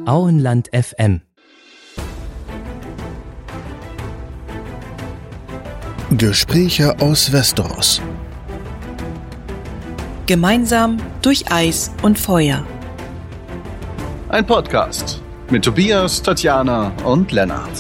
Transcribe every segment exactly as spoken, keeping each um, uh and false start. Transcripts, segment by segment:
Auenland F M. Gespräche aus Westeros. Gemeinsam durch Eis und Feuer. Ein Podcast mit Tobias, Tatjana und Lennart.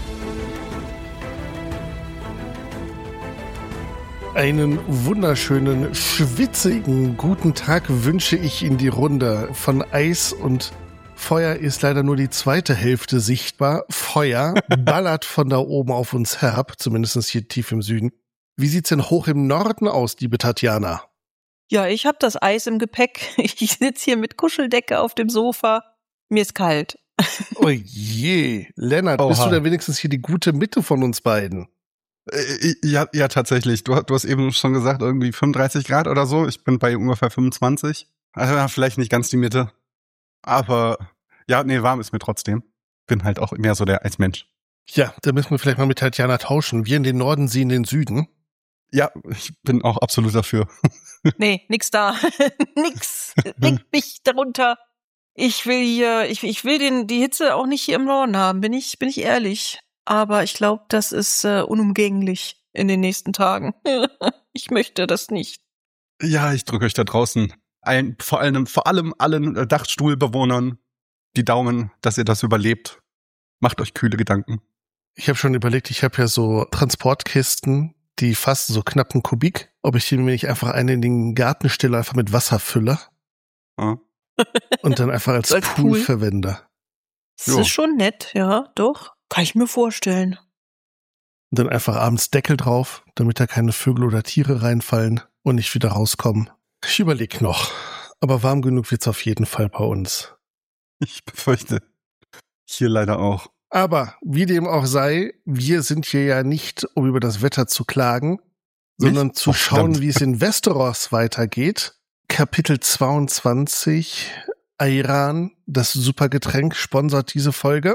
Einen wunderschönen, schwitzigen guten Tag wünsche ich in die Runde. Von Eis und Feuer ist leider nur die zweite Hälfte sichtbar. Feuer ballert von da oben auf uns herab, zumindest hier tief im Süden. Wie sieht's denn hoch im Norden aus, liebe Tatjana? Ja, ich habe das Eis im Gepäck. Ich sitze hier mit Kuscheldecke auf dem Sofa. Mir ist kalt. Oh je, Lennart, Oha. Bist du denn wenigstens hier die gute Mitte von uns beiden? Ja, ja, tatsächlich. Du, du hast eben schon gesagt, irgendwie fünfunddreißig Grad oder so. Ich bin bei ungefähr fünfundzwanzig. Also vielleicht nicht ganz die Mitte. Aber ja, nee, warm ist mir trotzdem. Bin halt auch mehr so der Eismensch. Ja, da müssen wir vielleicht mal mit Tatjana tauschen. Wir in den Norden, sie in den Süden. Ja, ich bin auch absolut dafür. Nee, nix da. Nix. Regt mich darunter. Ich will hier, ich, ich will den, die Hitze auch nicht hier im Norden haben, bin ich, bin ich ehrlich. Aber ich glaube, das ist äh, unumgänglich in den nächsten Tagen. Ich möchte das nicht. Ja, ich drücke euch da draußen ein, vor allem, vor allem allen Dachstuhlbewohnern die Daumen, dass ihr das überlebt. Macht euch kühle Gedanken. Ich habe schon überlegt, ich habe ja so Transportkisten, die fast so knapp einen Kubik, ob ich mir nicht einfach eine in den Garten stelle, einfach mit Wasser fülle. Ja. Und dann einfach als, als Pool, Pool verwende. Das jo. ist schon nett, ja, doch. Kann ich mir vorstellen. Und dann einfach abends Deckel drauf, damit da keine Vögel oder Tiere reinfallen und nicht wieder rauskommen. Ich überlege noch. Aber warm genug wird's auf jeden Fall bei uns. Ich befürchte, hier leider auch. Aber wie dem auch sei, wir sind hier ja nicht, um über das Wetter zu klagen, nicht? sondern zu oh, schauen, wie es in Westeros weitergeht. Kapitel zweiundzwanzig, Ayran, das Supergetränk, sponsert diese Folge.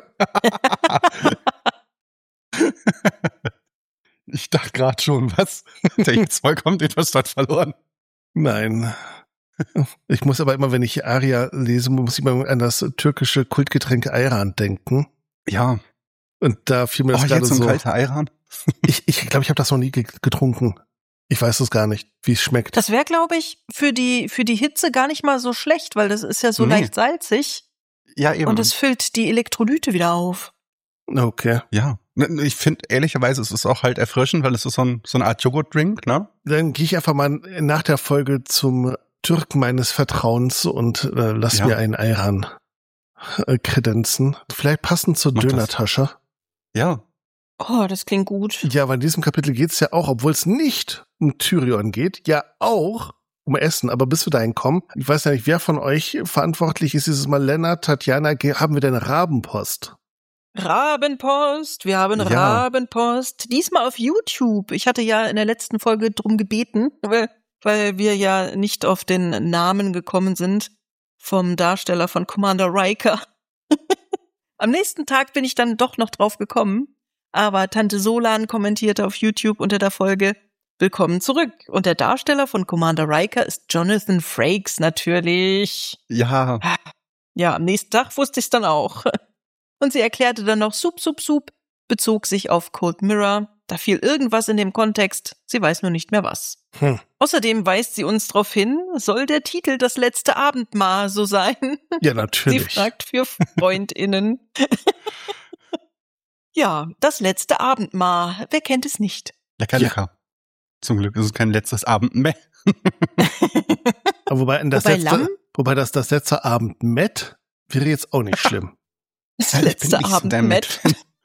Ich dachte gerade schon, was? Der jetzt vollkommen etwas dort verloren. Nein. Ich muss aber immer, wenn ich Aria lese, muss ich immer an das türkische Kultgetränk Ayran denken. Ja. Und da fiel mir das oh, gerade jetzt so. so. Kalter Ayran? ich ich glaube, ich habe das noch nie getrunken. Ich weiß es gar nicht, wie es schmeckt. Das wäre, glaube ich, für die für die Hitze gar nicht mal so schlecht, weil das ist ja so nee. leicht salzig. Ja, eben. Und es füllt die Elektrolyte wieder auf. Okay. Ja. Ich finde, ehrlicherweise, es ist auch halt erfrischend, weil es ist so, ein, so eine Art Joghurt-Drink, ne? Dann gehe ich einfach mal nach der Folge zum Türken meines Vertrauens und äh, lass ja. mir einen Ayran äh, kredenzen. Vielleicht passend zur Mach Dönertasche. Das. Ja. Oh, das klingt gut. Ja, aber in diesem Kapitel geht's ja auch, obwohl es nicht um Tyrion geht, ja auch um Essen. Aber bis wir dahin kommen, ich weiß ja nicht, wer von euch verantwortlich ist dieses Mal. Lennart, Tatjana, haben wir denn Rabenpost? Rabenpost, wir haben ja. Rabenpost. Diesmal auf YouTube. Ich hatte ja in der letzten Folge drum gebeten, weil, weil wir ja nicht auf den Namen gekommen sind vom Darsteller von Commander Riker. Am nächsten Tag bin ich dann doch noch drauf gekommen. Aber Tante Solan kommentierte auf YouTube unter der Folge: Willkommen zurück. Und der Darsteller von Commander Riker ist Jonathan Frakes natürlich. Ja. Ja, am nächsten Tag wusste ich es dann auch. Und sie erklärte dann noch, Sup, Sup, Sup, bezog sich auf Cold Mirror. Da fiel irgendwas in dem Kontext, sie weiß nur nicht mehr was. Hm. Außerdem weist sie uns darauf hin, soll der Titel das letzte Abendmahl so sein? Ja, natürlich. Sie fragt für FreundInnen. Ja, das letzte Abendmahl. Wer kennt es nicht? Lecker, lecker. Ja. Zum Glück ist es kein letztes Abend mehr. Aber wobei, das wobei, letzte, wobei das, das letzte Abend mit wäre jetzt auch nicht schlimm. Das ja, letzte Abend so mit.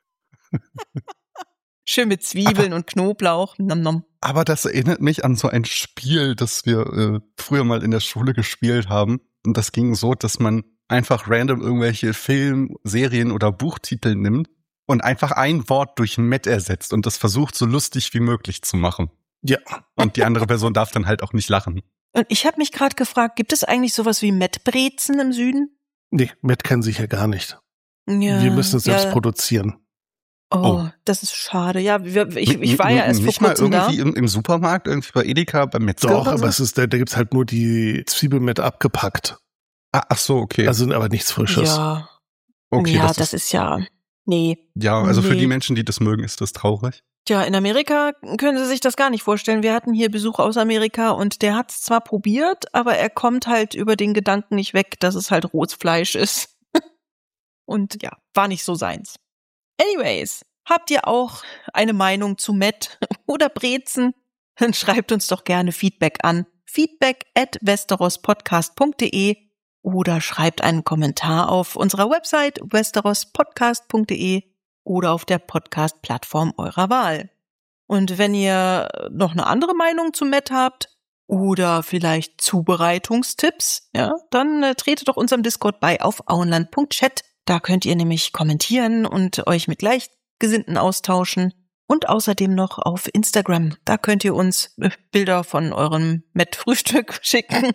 Schön mit Zwiebeln aber, und Knoblauch. Nom, nom. Aber das erinnert mich an so ein Spiel, das wir äh, früher mal in der Schule gespielt haben. Und das ging so, dass man einfach random irgendwelche Film-, Serien- oder Buchtitel nimmt und einfach ein Wort durch Met ersetzt und das versucht, so lustig wie möglich zu machen. Ja. Und die andere Person darf dann halt auch nicht lachen. Und ich habe mich gerade gefragt, gibt es eigentlich sowas wie Mettbrezen im Süden? Nee, Met kennen sie ja gar nicht. Ja, wir müssen es selbst ja. produzieren. Oh, oh, das ist schade. Ja, wir, ich, ich war ja erst nicht vor kurzem mal irgendwie da. Im, im Supermarkt, irgendwie bei Edeka, beim Metzger. Doch, aber es ist, da, da gibt's halt nur die Zwiebeln mit abgepackt. Ah, ach so, okay. Also aber nichts Frisches. Ja, Okay, ja, das, das ist, ist ja, nee. Ja, also nee. für die Menschen, die das mögen, ist das traurig. Tja, in Amerika können Sie sich das gar nicht vorstellen. Wir hatten hier Besuch aus Amerika und der hat es zwar probiert, aber er kommt halt über den Gedanken nicht weg, dass es halt rohes Fleisch ist. Und ja, war nicht so seins. Anyways, habt ihr auch eine Meinung zu Matt oder Brezen? Dann schreibt uns doch gerne Feedback an. Feedback at westerospodcast punkt de oder schreibt einen Kommentar auf unserer Website westerospodcast punkt de oder auf der Podcast-Plattform eurer Wahl. Und wenn ihr noch eine andere Meinung zu Matt habt oder vielleicht Zubereitungstipps, ja, dann äh, tretet doch unserem Discord bei auf auenland punkt chat. Da könnt ihr nämlich kommentieren und euch mit Gleichgesinnten austauschen. Und außerdem noch auf Instagram. Da könnt ihr uns Bilder von eurem Matt-Frühstück schicken.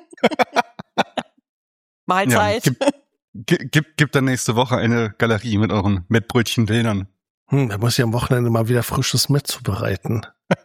Mahlzeit. Ja, gibt, gibt, gibt dann nächste Woche eine Galerie mit euren Mettbrötchen-Bildern. Hm, da muss ich am Wochenende mal wieder frisches Mett zubereiten.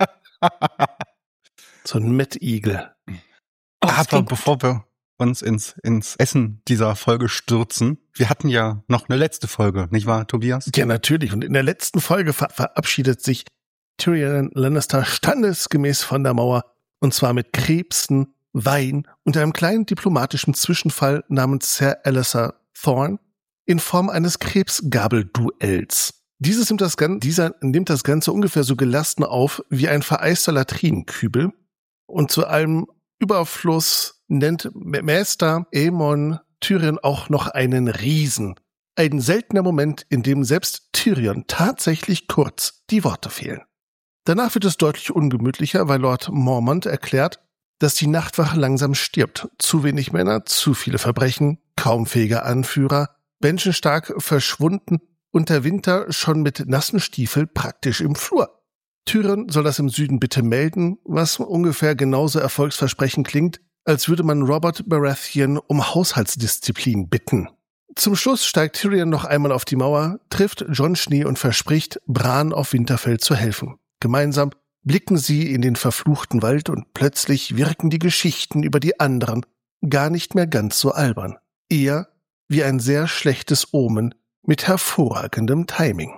So ein Mettigel. Oh, Aber bevor wir uns ins, ins Essen dieser Folge stürzen, wir hatten ja noch eine letzte Folge, nicht wahr, Tobias? Ja, natürlich. Und in der letzten Folge ver- verabschiedet sich Tyrion Lannister standesgemäß von der Mauer. Und zwar mit Krebsen, Wein und einem kleinen diplomatischen Zwischenfall namens Ser Alliser Thorne in Form eines Krebsgabelduells. Dieses nimmt das, Gan- dieser nimmt das Ganze ungefähr so gelassen auf wie ein vereister Latrinenkübel. Und zu allem Überfluss nennt Maester Aemon Tyrion auch noch einen Riesen. Ein seltener Moment, in dem selbst Tyrion tatsächlich kurz die Worte fehlen. Danach wird es deutlich ungemütlicher, weil Lord Mormont erklärt, dass die Nachtwache langsam stirbt. Zu wenig Männer, zu viele Verbrechen, kaum fähige Anführer, menschenstark verschwunden und der Winter schon mit nassen Stiefeln praktisch im Flur. Tyrion soll das im Süden bitte melden, was ungefähr genauso erfolgsversprechend klingt, als würde man Robert Baratheon um Haushaltsdisziplin bitten. Zum Schluss steigt Tyrion noch einmal auf die Mauer, trifft Jon Schnee und verspricht, Bran auf Winterfell zu helfen. Gemeinsam blicken sie in den verfluchten Wald und plötzlich wirken die Geschichten über die anderen gar nicht mehr ganz so albern. Eher wie ein sehr schlechtes Omen mit hervorragendem Timing.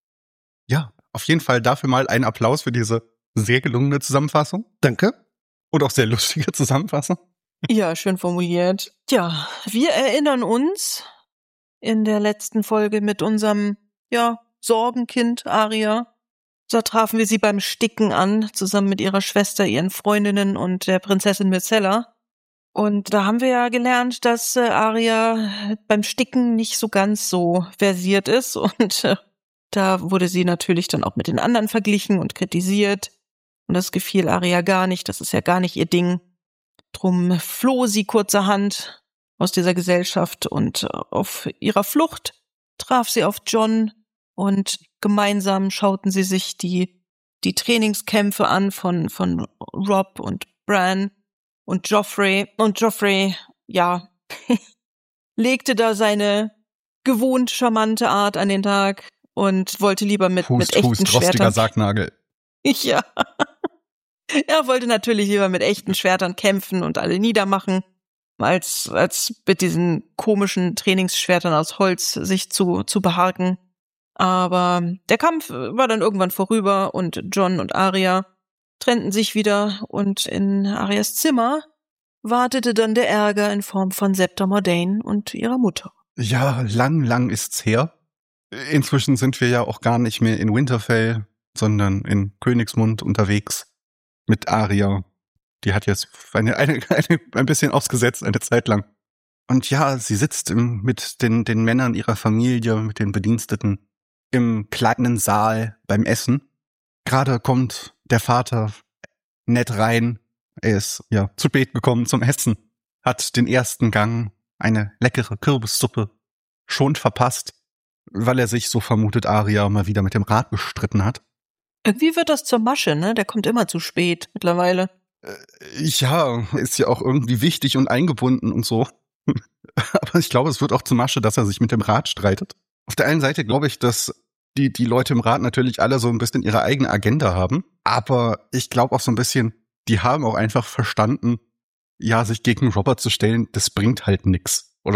Ja, auf jeden Fall dafür mal einen Applaus für diese sehr gelungene Zusammenfassung. Danke. Und auch sehr lustige Zusammenfassung. Ja, schön formuliert. Tja, wir erinnern uns in der letzten Folge mit unserem, ja, Sorgenkind Arya. Da trafen wir sie beim Sticken an, zusammen mit ihrer Schwester, ihren Freundinnen und der Prinzessin Myrcella. Und da haben wir ja gelernt, dass äh, Arya beim Sticken nicht so ganz so versiert ist. Und äh, da wurde sie natürlich dann auch mit den anderen verglichen und kritisiert. Und das gefiel Arya gar nicht, das ist ja gar nicht ihr Ding. Drum floh sie kurzerhand aus dieser Gesellschaft und auf ihrer Flucht traf sie auf Jon und gemeinsam schauten sie sich die, die Trainingskämpfe an von, von Robb und Bran und Joffrey. Und Joffrey, ja, legte da seine gewohnt charmante Art an den Tag und wollte lieber mit, Hust, mit echten Hust, rostiger Schwertern. Sargnagel. Ja. Er wollte natürlich lieber mit echten Schwertern kämpfen und alle niedermachen, als, als mit diesen komischen Trainingsschwertern aus Holz sich zu, zu behaken. Aber der Kampf war dann irgendwann vorüber und Jon und Arya trennten sich wieder und in Aryas Zimmer wartete dann der Ärger in Form von Septa Mordane und ihrer Mutter. Ja, lang, lang ist's her. Inzwischen sind wir ja auch gar nicht mehr in Winterfell, sondern in Königsmund unterwegs mit Arya. Die hat jetzt eine, eine, eine, ein bisschen ausgesetzt, eine Zeit lang. Und ja, sie sitzt im, mit den, den Männern ihrer Familie, mit den Bediensteten im kleinen Saal beim Essen. Gerade kommt der Vater nett rein. Er ist ja zu spät gekommen zum Essen, hat den ersten Gang, eine leckere Kürbissuppe, schon verpasst, weil er sich, so vermutet Arya, mal wieder mit dem Rat gestritten hat. Irgendwie wird das zur Masche, ne? Der kommt immer zu spät mittlerweile. Ja, ist ja auch irgendwie wichtig und eingebunden und so. Aber ich glaube, es wird auch zur Masche, dass er sich mit dem Rat streitet. Auf der einen Seite glaube ich, dass die, die Leute im Rat natürlich alle so ein bisschen ihre eigene Agenda haben. Aber ich glaube auch so ein bisschen, die haben auch einfach verstanden, ja, sich gegen Robert zu stellen, das bringt halt nix. Oder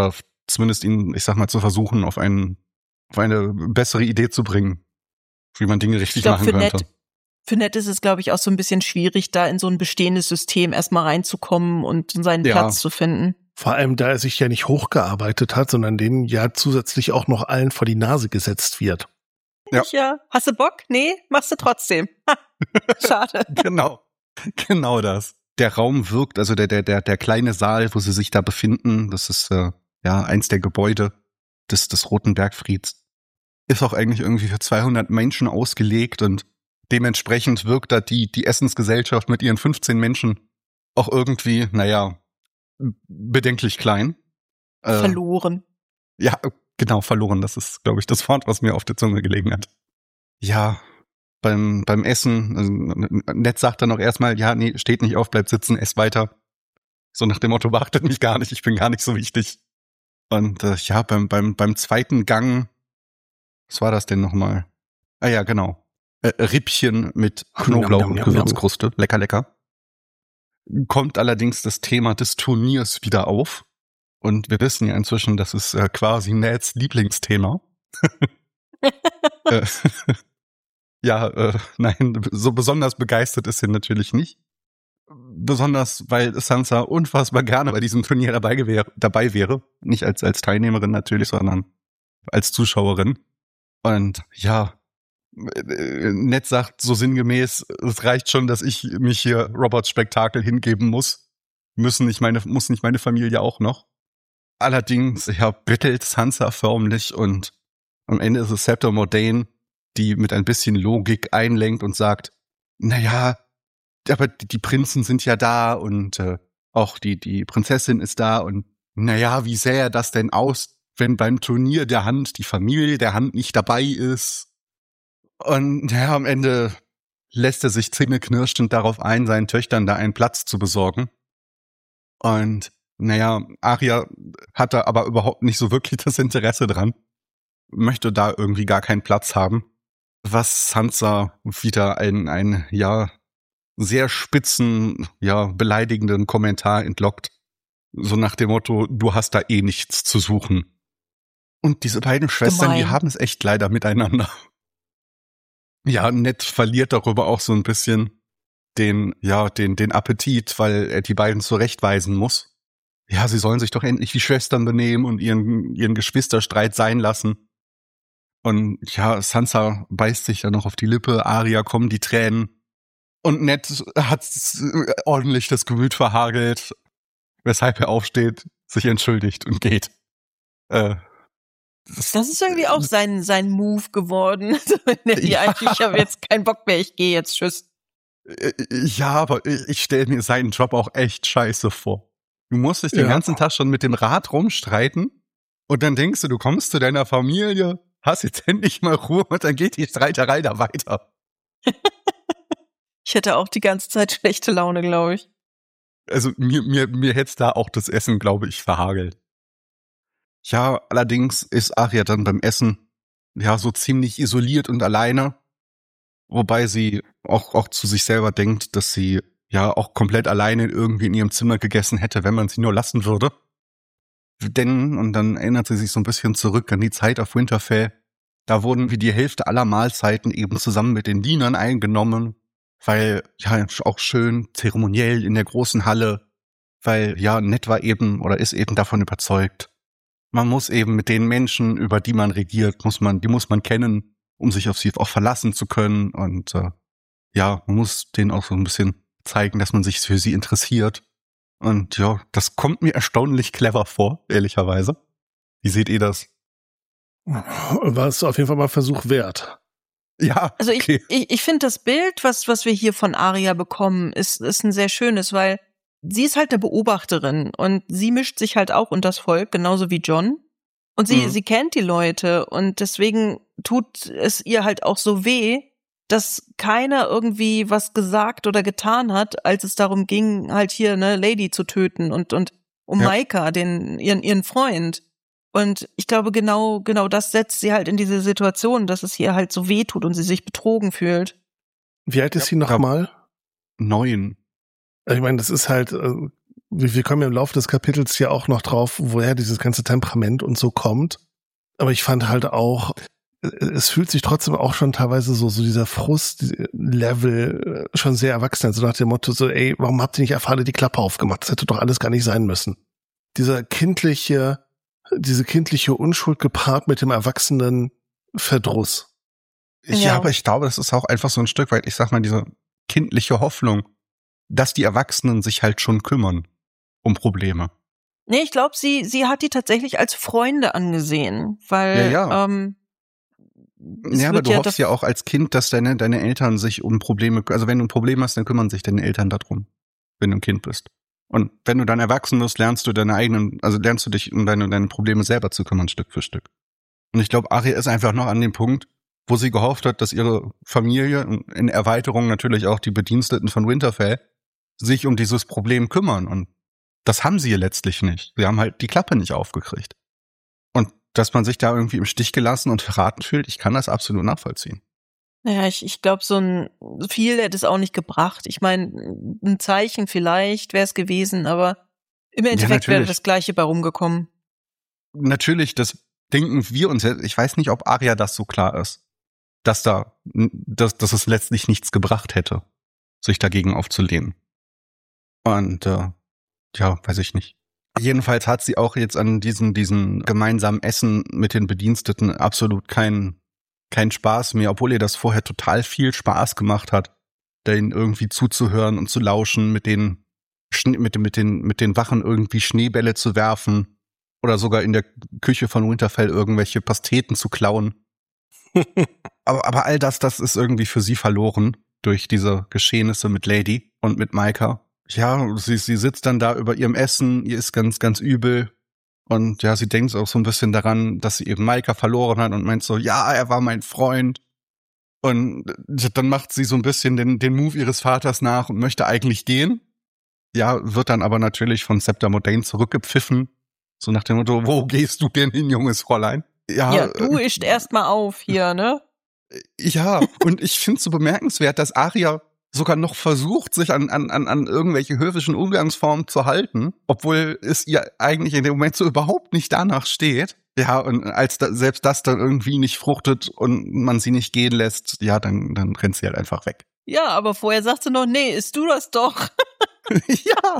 zumindest ihn, ich sag mal, zu versuchen, auf, einen, auf eine bessere Idee zu bringen, wie man Dinge richtig glaub, machen für könnte. Ned, für Ned ist es, glaube ich, auch so ein bisschen schwierig, da in so ein bestehendes System erstmal reinzukommen und seinen Ja. Platz zu finden. Vor allem, da er sich ja nicht hochgearbeitet hat, sondern denen ja zusätzlich auch noch allen vor die Nase gesetzt wird. Ja. ja. Hast du Bock? Nee, machst du trotzdem. Schade. Genau, genau das. Der Raum wirkt, also der, der, der, der kleine Saal, wo sie sich da befinden, das ist äh, ja eins der Gebäude des, des Roten Bergfrieds, ist auch eigentlich irgendwie für zweihundert Menschen ausgelegt und dementsprechend wirkt da die, die Essensgesellschaft mit ihren fünfzehn Menschen auch irgendwie, naja, bedenklich klein. Äh, Verloren. Ja, genau, verloren. Das ist, glaube ich, das Wort, was mir auf der Zunge gelegen hat. Ja, beim, beim Essen, also, Ned sagt dann auch erstmal, ja, nee, steht nicht auf, bleibt sitzen, ess weiter. So nach dem Motto, beachtet mich gar nicht, ich bin gar nicht so wichtig. Und äh, ja, beim, beim, beim zweiten Gang, was war das denn nochmal? Ah ja, genau. Äh, Rippchen mit Knoblauch Nom, nom, und nom, nom. Gewürzkruste. Lecker, lecker. Kommt allerdings das Thema des Turniers wieder auf. Und wir wissen ja inzwischen, das ist äh, quasi Neds Lieblingsthema. äh, ja, äh, nein, so besonders begeistert ist sie natürlich nicht. Besonders, weil Sansa unfassbar gerne bei diesem Turnier dabei, gewär, dabei wäre. Nicht als, als Teilnehmerin natürlich, sondern als Zuschauerin. Und ja, Ned sagt so sinngemäß, es reicht schon, dass ich mich hier Roberts Spektakel hingeben muss. Müssen nicht meine, muss nicht meine Familie auch noch. Allerdings, ja, bettelt Sansa förmlich und am Ende ist es Septa Mordane, die mit ein bisschen Logik einlenkt und sagt, naja, aber die Prinzen sind ja da und äh, auch die, die Prinzessin ist da und naja, wie sähe das denn aus, wenn beim Turnier der Hand die Familie der Hand nicht dabei ist? Und ja, am Ende lässt er sich zähneknirschend darauf ein, seinen Töchtern da einen Platz zu besorgen. Und naja, Arya hatte aber überhaupt nicht so wirklich das Interesse dran, möchte da irgendwie gar keinen Platz haben, was Sansa wieder einen, einen ja, sehr spitzen, ja, beleidigenden Kommentar entlockt. So nach dem Motto, du hast da eh nichts zu suchen. Und diese beiden Schwestern, Gemein. die haben es echt leider miteinander. Ja, Ned verliert darüber auch so ein bisschen den, ja, den, den Appetit, weil er die beiden zurechtweisen muss. Ja, sie sollen sich doch endlich wie Schwestern benehmen und ihren, ihren Geschwisterstreit sein lassen. Und ja, Sansa beißt sich dann noch auf die Lippe, Arya kommen die Tränen. Und Ned hat ordentlich das Gemüt verhagelt, weshalb er aufsteht, sich entschuldigt und geht. Äh, Das ist irgendwie auch sein, sein Move geworden. Die Ja. eigentlich, ich habe jetzt keinen Bock mehr, ich gehe jetzt, tschüss. Ja, aber ich stelle mir seinen Job auch echt scheiße vor. Du musst dich den Ja. ganzen Tag schon mit dem Rat rumstreiten und dann denkst du, du kommst zu deiner Familie, hast jetzt endlich mal Ruhe und dann geht die Streiterei da weiter. Ich hätte auch die ganze Zeit schlechte Laune, glaube ich. Also mir, mir, mir hätt's da auch das Essen, glaube ich, verhagelt. Ja, allerdings ist Arya dann beim Essen ja so ziemlich isoliert und alleine, wobei sie auch, auch zu sich selber denkt, dass sie ja auch komplett alleine irgendwie in ihrem Zimmer gegessen hätte, wenn man sie nur lassen würde. Denn, und dann erinnert sie sich so ein bisschen zurück an die Zeit auf Winterfell, da wurden wie die Hälfte aller Mahlzeiten eben zusammen mit den Dienern eingenommen, weil ja auch schön zeremoniell in der großen Halle, weil ja Ned war eben oder ist eben davon überzeugt, man muss eben mit den Menschen, über die man regiert, muss man, die muss man kennen, um sich auf sie auch verlassen zu können und äh, ja, man muss denen auch so ein bisschen zeigen, dass man sich für sie interessiert. Und ja, das kommt mir erstaunlich clever vor, ehrlicherweise. Wie seht ihr das? War es auf jeden Fall mal Versuch wert. Ja, Also ich, okay. ich, ich finde das Bild, was, was wir hier von Arya bekommen, ist, ist ein sehr schönes, weil sie ist halt eine Beobachterin und sie mischt sich halt auch unter das Volk, genauso wie Jon. Und sie, Mhm. sie kennt die Leute und deswegen tut es ihr halt auch so weh, dass keiner irgendwie was gesagt oder getan hat, als es darum ging, halt hier eine Lady zu töten und, und um Ja. Maika, den, ihren, ihren Freund. Und ich glaube, genau, genau das setzt sie halt in diese Situation, dass es ihr halt so weh tut und sie sich betrogen fühlt. Wie alt ist Ja, sie noch glaub- mal? Neun. Also ich meine, das ist halt, äh, wir, wir kommen ja im Laufe des Kapitels hier auch noch drauf, woher dieses ganze Temperament und so kommt. Aber ich fand halt auch, es fühlt sich trotzdem auch schon teilweise so, so dieser Frust-Level schon sehr erwachsen, so nach dem Motto so, ey, warum habt ihr nicht einfach alle die Klappe aufgemacht? Das hätte doch alles gar nicht sein müssen. Dieser kindliche, diese kindliche Unschuld gepaart mit dem erwachsenen Verdruss. Ja, ja, aber ich glaube, das ist auch einfach so ein Stück weit, ich sag mal, diese kindliche Hoffnung, dass die Erwachsenen sich halt schon kümmern um Probleme. Nee, ich glaube, sie, sie hat die tatsächlich als Freunde angesehen, weil, ja, ja. ähm, ja, aber du ja hoffst ja auch als Kind, dass deine, deine Eltern sich um Probleme, also wenn du ein Problem hast, dann kümmern sich deine Eltern darum, wenn du ein Kind bist. Und wenn du dann erwachsen wirst, lernst du deine eigenen, also lernst du dich um deine, deine Probleme selber zu kümmern, Stück für Stück. Und ich glaube, Arya ist einfach noch an dem Punkt, wo sie gehofft hat, dass ihre Familie, in Erweiterung natürlich auch die Bediensteten von Winterfell, sich um dieses Problem kümmern. Und das haben sie ja letztlich nicht. Sie haben halt die Klappe nicht aufgekriegt. Und dass man sich da irgendwie im Stich gelassen und verraten fühlt, ich kann das absolut nachvollziehen. Naja, ich, ich glaube, so ein viel hätte es auch nicht gebracht. Ich meine, ein Zeichen vielleicht wäre es gewesen, aber im Endeffekt ja, wäre das Gleiche bei rumgekommen. Natürlich, das denken wir uns jetzt. Ich weiß nicht, ob Arya das so klar ist, dass da, dass, dass es letztlich nichts gebracht hätte, sich dagegen aufzulehnen. Und äh, ja, weiß ich nicht. Jedenfalls hat sie auch jetzt an diesem, diesem gemeinsamen Essen mit den Bediensteten absolut keinen keinen Spaß mehr, obwohl ihr das vorher total viel Spaß gemacht hat, denen irgendwie zuzuhören und zu lauschen, mit den, mit den, mit den, mit den Wachen irgendwie Schneebälle zu werfen oder sogar in der Küche von Winterfell irgendwelche Pasteten zu klauen. aber, aber all das, das ist irgendwie für sie verloren durch diese Geschehnisse mit Lady und mit Maika. Ja, sie, sie sitzt dann da über ihrem Essen, ihr ist ganz, ganz übel. Und ja, sie denkt auch so ein bisschen daran, dass sie eben Maika verloren hat und meint so, ja, er war mein Freund. Und dann macht sie so ein bisschen den, den Move ihres Vaters nach und möchte eigentlich gehen. Ja, wird dann aber natürlich von Septa Modane zurückgepfiffen. So nach dem Motto, wo gehst du denn hin, junges Fräulein? Ja, ja du äh, ischt erst mal auf hier, ne? Ja, und ich finde es so bemerkenswert, dass Arya sogar noch versucht, sich an, an, an irgendwelche höfischen Umgangsformen zu halten, obwohl es ihr eigentlich in dem Moment so überhaupt nicht danach steht. Ja, und als da, selbst das dann irgendwie nicht fruchtet und man sie nicht gehen lässt, ja, dann, dann rennt sie halt einfach weg. Ja, aber vorher sagt sie noch, nee, isst du das doch. Ja.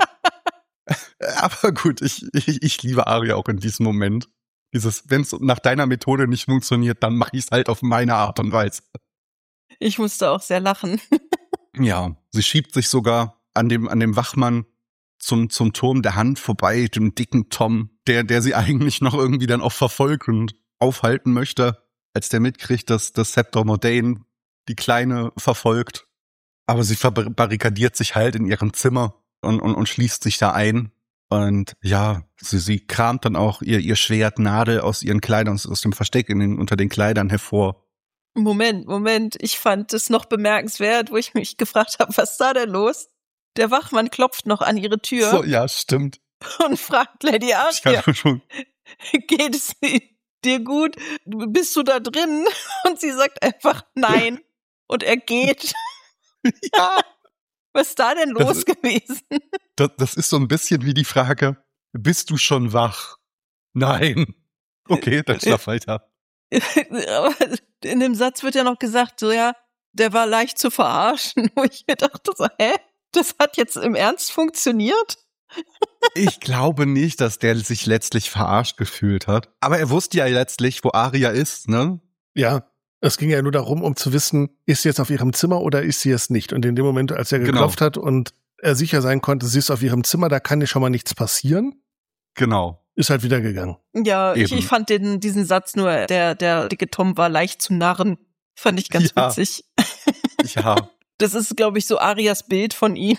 Aber gut, ich, ich, ich liebe Arya auch in diesem Moment. Dieses, wenn es nach deiner Methode nicht funktioniert, dann mache ich es halt auf meine Art und Weise. Ich musste auch sehr lachen. Ja, sie schiebt sich sogar an dem, an dem Wachmann zum, zum Turm der Hand vorbei, dem dicken Tom, der, der sie eigentlich noch irgendwie dann auch verfolgt und aufhalten möchte, als der mitkriegt, dass das Septa Modane die Kleine verfolgt. Aber sie verbarrikadiert sich halt in ihrem Zimmer und, und, und schließt sich da ein. Und ja, sie, sie kramt dann auch ihr, ihr Schwert Nadel aus ihren Kleidern, aus, aus dem Versteck in den, unter den Kleidern hervor. Moment, Moment, ich fand es noch bemerkenswert, wo ich mich gefragt habe, was ist da denn los? Der Wachmann klopft noch an ihre Tür. So, ja, stimmt. Und fragt Lady Arya, geht es dir gut? Bist du da drin? Und sie sagt einfach nein. Und er geht. Ja. Was ist da denn los das, gewesen? Das, das ist so ein bisschen wie die Frage, bist du schon wach? Nein. Okay, dann schlaf weiter. Aber in dem Satz wird ja noch gesagt, so ja, der war leicht zu verarschen. Wo ich mir dachte so, hä? Das hat jetzt im Ernst funktioniert? Ich glaube nicht, dass der sich letztlich verarscht gefühlt hat. Aber er wusste ja letztlich, wo Arya ist, ne? Ja, es ging ja nur darum, um zu wissen, ist sie jetzt auf ihrem Zimmer oder ist sie es nicht? Und in dem Moment, als er geklopft genau. hat und er sicher sein konnte, sie ist auf ihrem Zimmer, da kann ja schon mal nichts passieren. Genau. Ist halt wieder gegangen. Ja, ich, ich fand den, diesen Satz nur, der, der dicke Tom war leicht zu narren. Fand ich ganz ja. witzig. Ja. Das ist, glaube ich, so Arias Bild von ihm.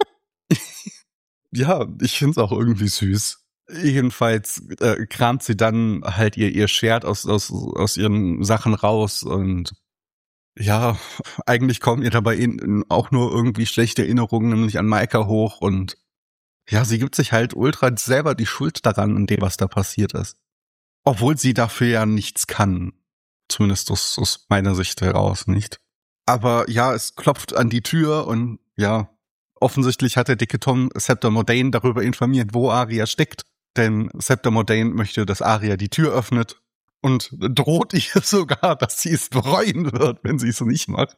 Ja, ich find's auch irgendwie süß. Jedenfalls äh, kramt sie dann halt ihr, ihr Schwert aus, aus, aus ihren Sachen raus und ja, eigentlich kommen ihr dabei in, auch nur irgendwie schlechte Erinnerungen, nämlich an Maika hoch und ja, sie gibt sich halt ultra selber die Schuld daran, an dem, was da passiert ist. Obwohl sie dafür ja nichts kann. Zumindest aus, aus meiner Sicht heraus nicht. Aber ja, es klopft an die Tür und ja, Offensichtlich hat der dicke Tom Septa Mordane darüber informiert, wo Arya steckt. Denn Septa Mordane möchte, dass Arya die Tür öffnet und droht ihr sogar, dass sie es bereuen wird, wenn sie es nicht macht.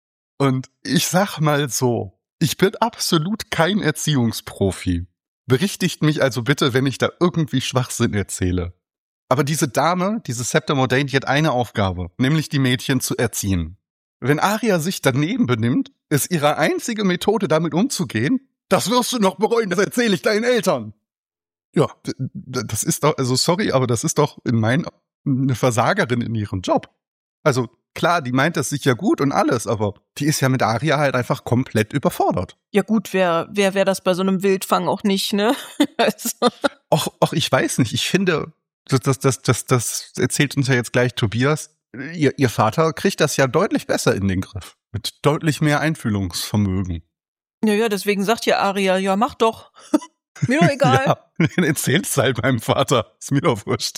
Und ich sag mal so, ich bin absolut kein Erziehungsprofi. Berichtigt mich also bitte, wenn ich da irgendwie Schwachsinn erzähle. Aber diese Dame, diese Septa Mordane, die hat eine Aufgabe, nämlich die Mädchen zu erziehen. Wenn Arya sich daneben benimmt, ist ihre einzige Methode, damit umzugehen, das wirst du noch bereuen, das erzähle ich deinen Eltern. Ja, das ist doch, also sorry, aber das ist doch in meinen eine Versagerin in ihrem Job. Also klar, die meint das sicher gut und alles, aber die ist ja mit Arya halt einfach komplett überfordert. Ja gut, wer wer wäre das bei so einem Wildfang auch nicht, ne? Also. Auch, auch ich weiß nicht, ich finde, das, das, das, das, das erzählt uns ja jetzt gleich Tobias, ihr, ihr Vater kriegt das ja deutlich besser in den Griff. Mit deutlich mehr Einfühlungsvermögen. Ja, ja, deswegen sagt ja Arya, ja mach doch. Mir doch egal. Ja, erzähl's halt meinem Vater, ist mir doch wurscht.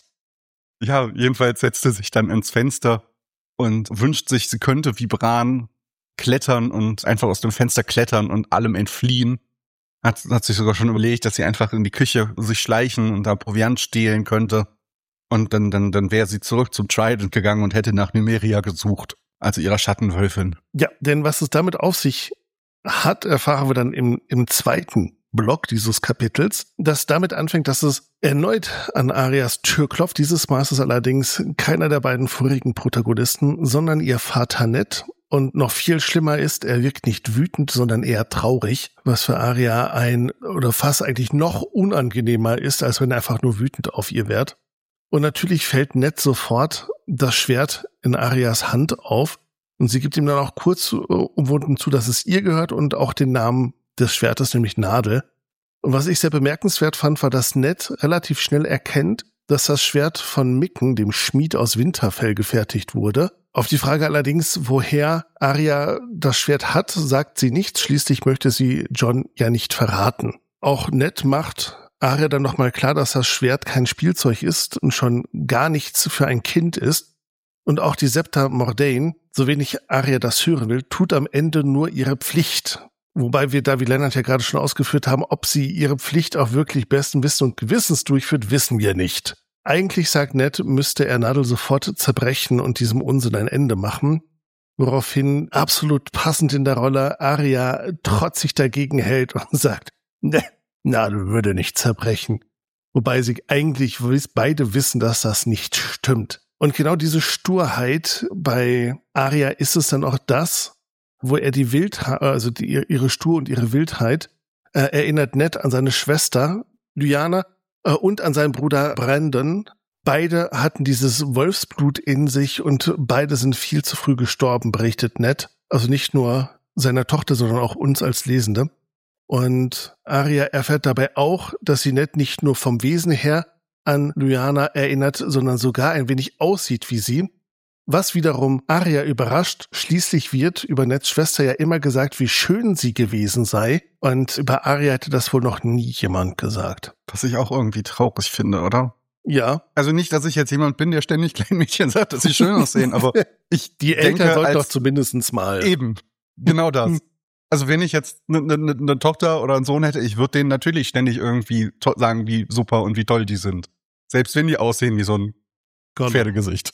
Ja, jedenfalls setzt sie sich dann ins Fenster und wünscht sich, sie könnte wie Bran klettern und einfach aus dem Fenster klettern und allem entfliehen. Hat, hat sich sogar schon überlegt, dass sie einfach in die Küche sich schleichen und da Proviant stehlen könnte. Und dann, dann, dann wäre sie zurück zum Trident gegangen und hätte nach Nymeria gesucht, also ihrer Schattenwölfin. Ja, denn was es damit auf sich hat, erfahren wir dann im, im zweiten Block dieses Kapitels, das damit anfängt, dass es erneut an Arias Tür klopft. Dieses Mal ist es allerdings keiner der beiden vorigen Protagonisten, sondern ihr Vater Ned. Und noch viel schlimmer ist, er wirkt nicht wütend, sondern eher traurig, was für Arya ein oder fast eigentlich noch unangenehmer ist, als wenn er einfach nur wütend auf ihr wäre. Und natürlich fällt Ned sofort das Schwert in Arias Hand auf und sie gibt ihm dann auch kurz umwunden zu, dass es ihr gehört und auch den Namen des Schwertes, nämlich Nadel. Und was ich sehr bemerkenswert fand, war, dass Ned relativ schnell erkennt, dass das Schwert von Micken, dem Schmied aus Winterfell, gefertigt wurde. Auf die Frage allerdings, woher Arya das Schwert hat, sagt sie nichts. Schließlich möchte sie Jon ja nicht verraten. Auch Ned macht Arya dann nochmal klar, dass das Schwert kein Spielzeug ist und schon gar nichts für ein Kind ist. Und auch die Septa Mordane, so wenig Arya das hören will, tut am Ende nur ihre Pflicht. Wobei wir da, wie Lennart ja gerade schon ausgeführt haben, ob sie ihre Pflicht auch wirklich besten Wissen und Gewissens durchführt, wissen wir nicht. Eigentlich, sagt Ned, müsste er Nadel sofort zerbrechen und diesem Unsinn ein Ende machen. Woraufhin absolut passend in der Rolle Arya trotzig dagegen hält und sagt, ne, Nadel würde nicht zerbrechen. Wobei sie eigentlich beide wissen, dass das nicht stimmt. Und genau diese Sturheit bei Arya ist es dann auch das, wo er die Wildheit, also die, ihre Stur und ihre Wildheit, äh, erinnert Ned an seine Schwester Lyanna äh, und an seinen Bruder Brandon. Beide hatten dieses Wolfsblut in sich und beide sind viel zu früh gestorben, berichtet Ned. Also nicht nur seiner Tochter, sondern auch uns als Lesende. Und Arya erfährt dabei auch, dass sie Ned nicht nur vom Wesen her an Lyanna erinnert, sondern sogar ein wenig aussieht wie sie. Was wiederum Arya überrascht, schließlich wird über Neds Schwester ja immer gesagt, wie schön sie gewesen sei. Und über Arya hätte das wohl noch nie jemand gesagt. Was ich auch irgendwie traurig finde, oder? Ja. Also nicht, dass ich jetzt jemand bin, der ständig kleinen Mädchen sagt, dass sie schön aussehen, aber ich Die denke, Eltern sollten als, doch zumindest mal. Eben, genau das. Also wenn ich jetzt eine ne, ne Tochter oder einen Sohn hätte, ich würde denen natürlich ständig irgendwie to- sagen, wie super und wie toll die sind. Selbst wenn die aussehen wie so ein Gott. Pferdegesicht.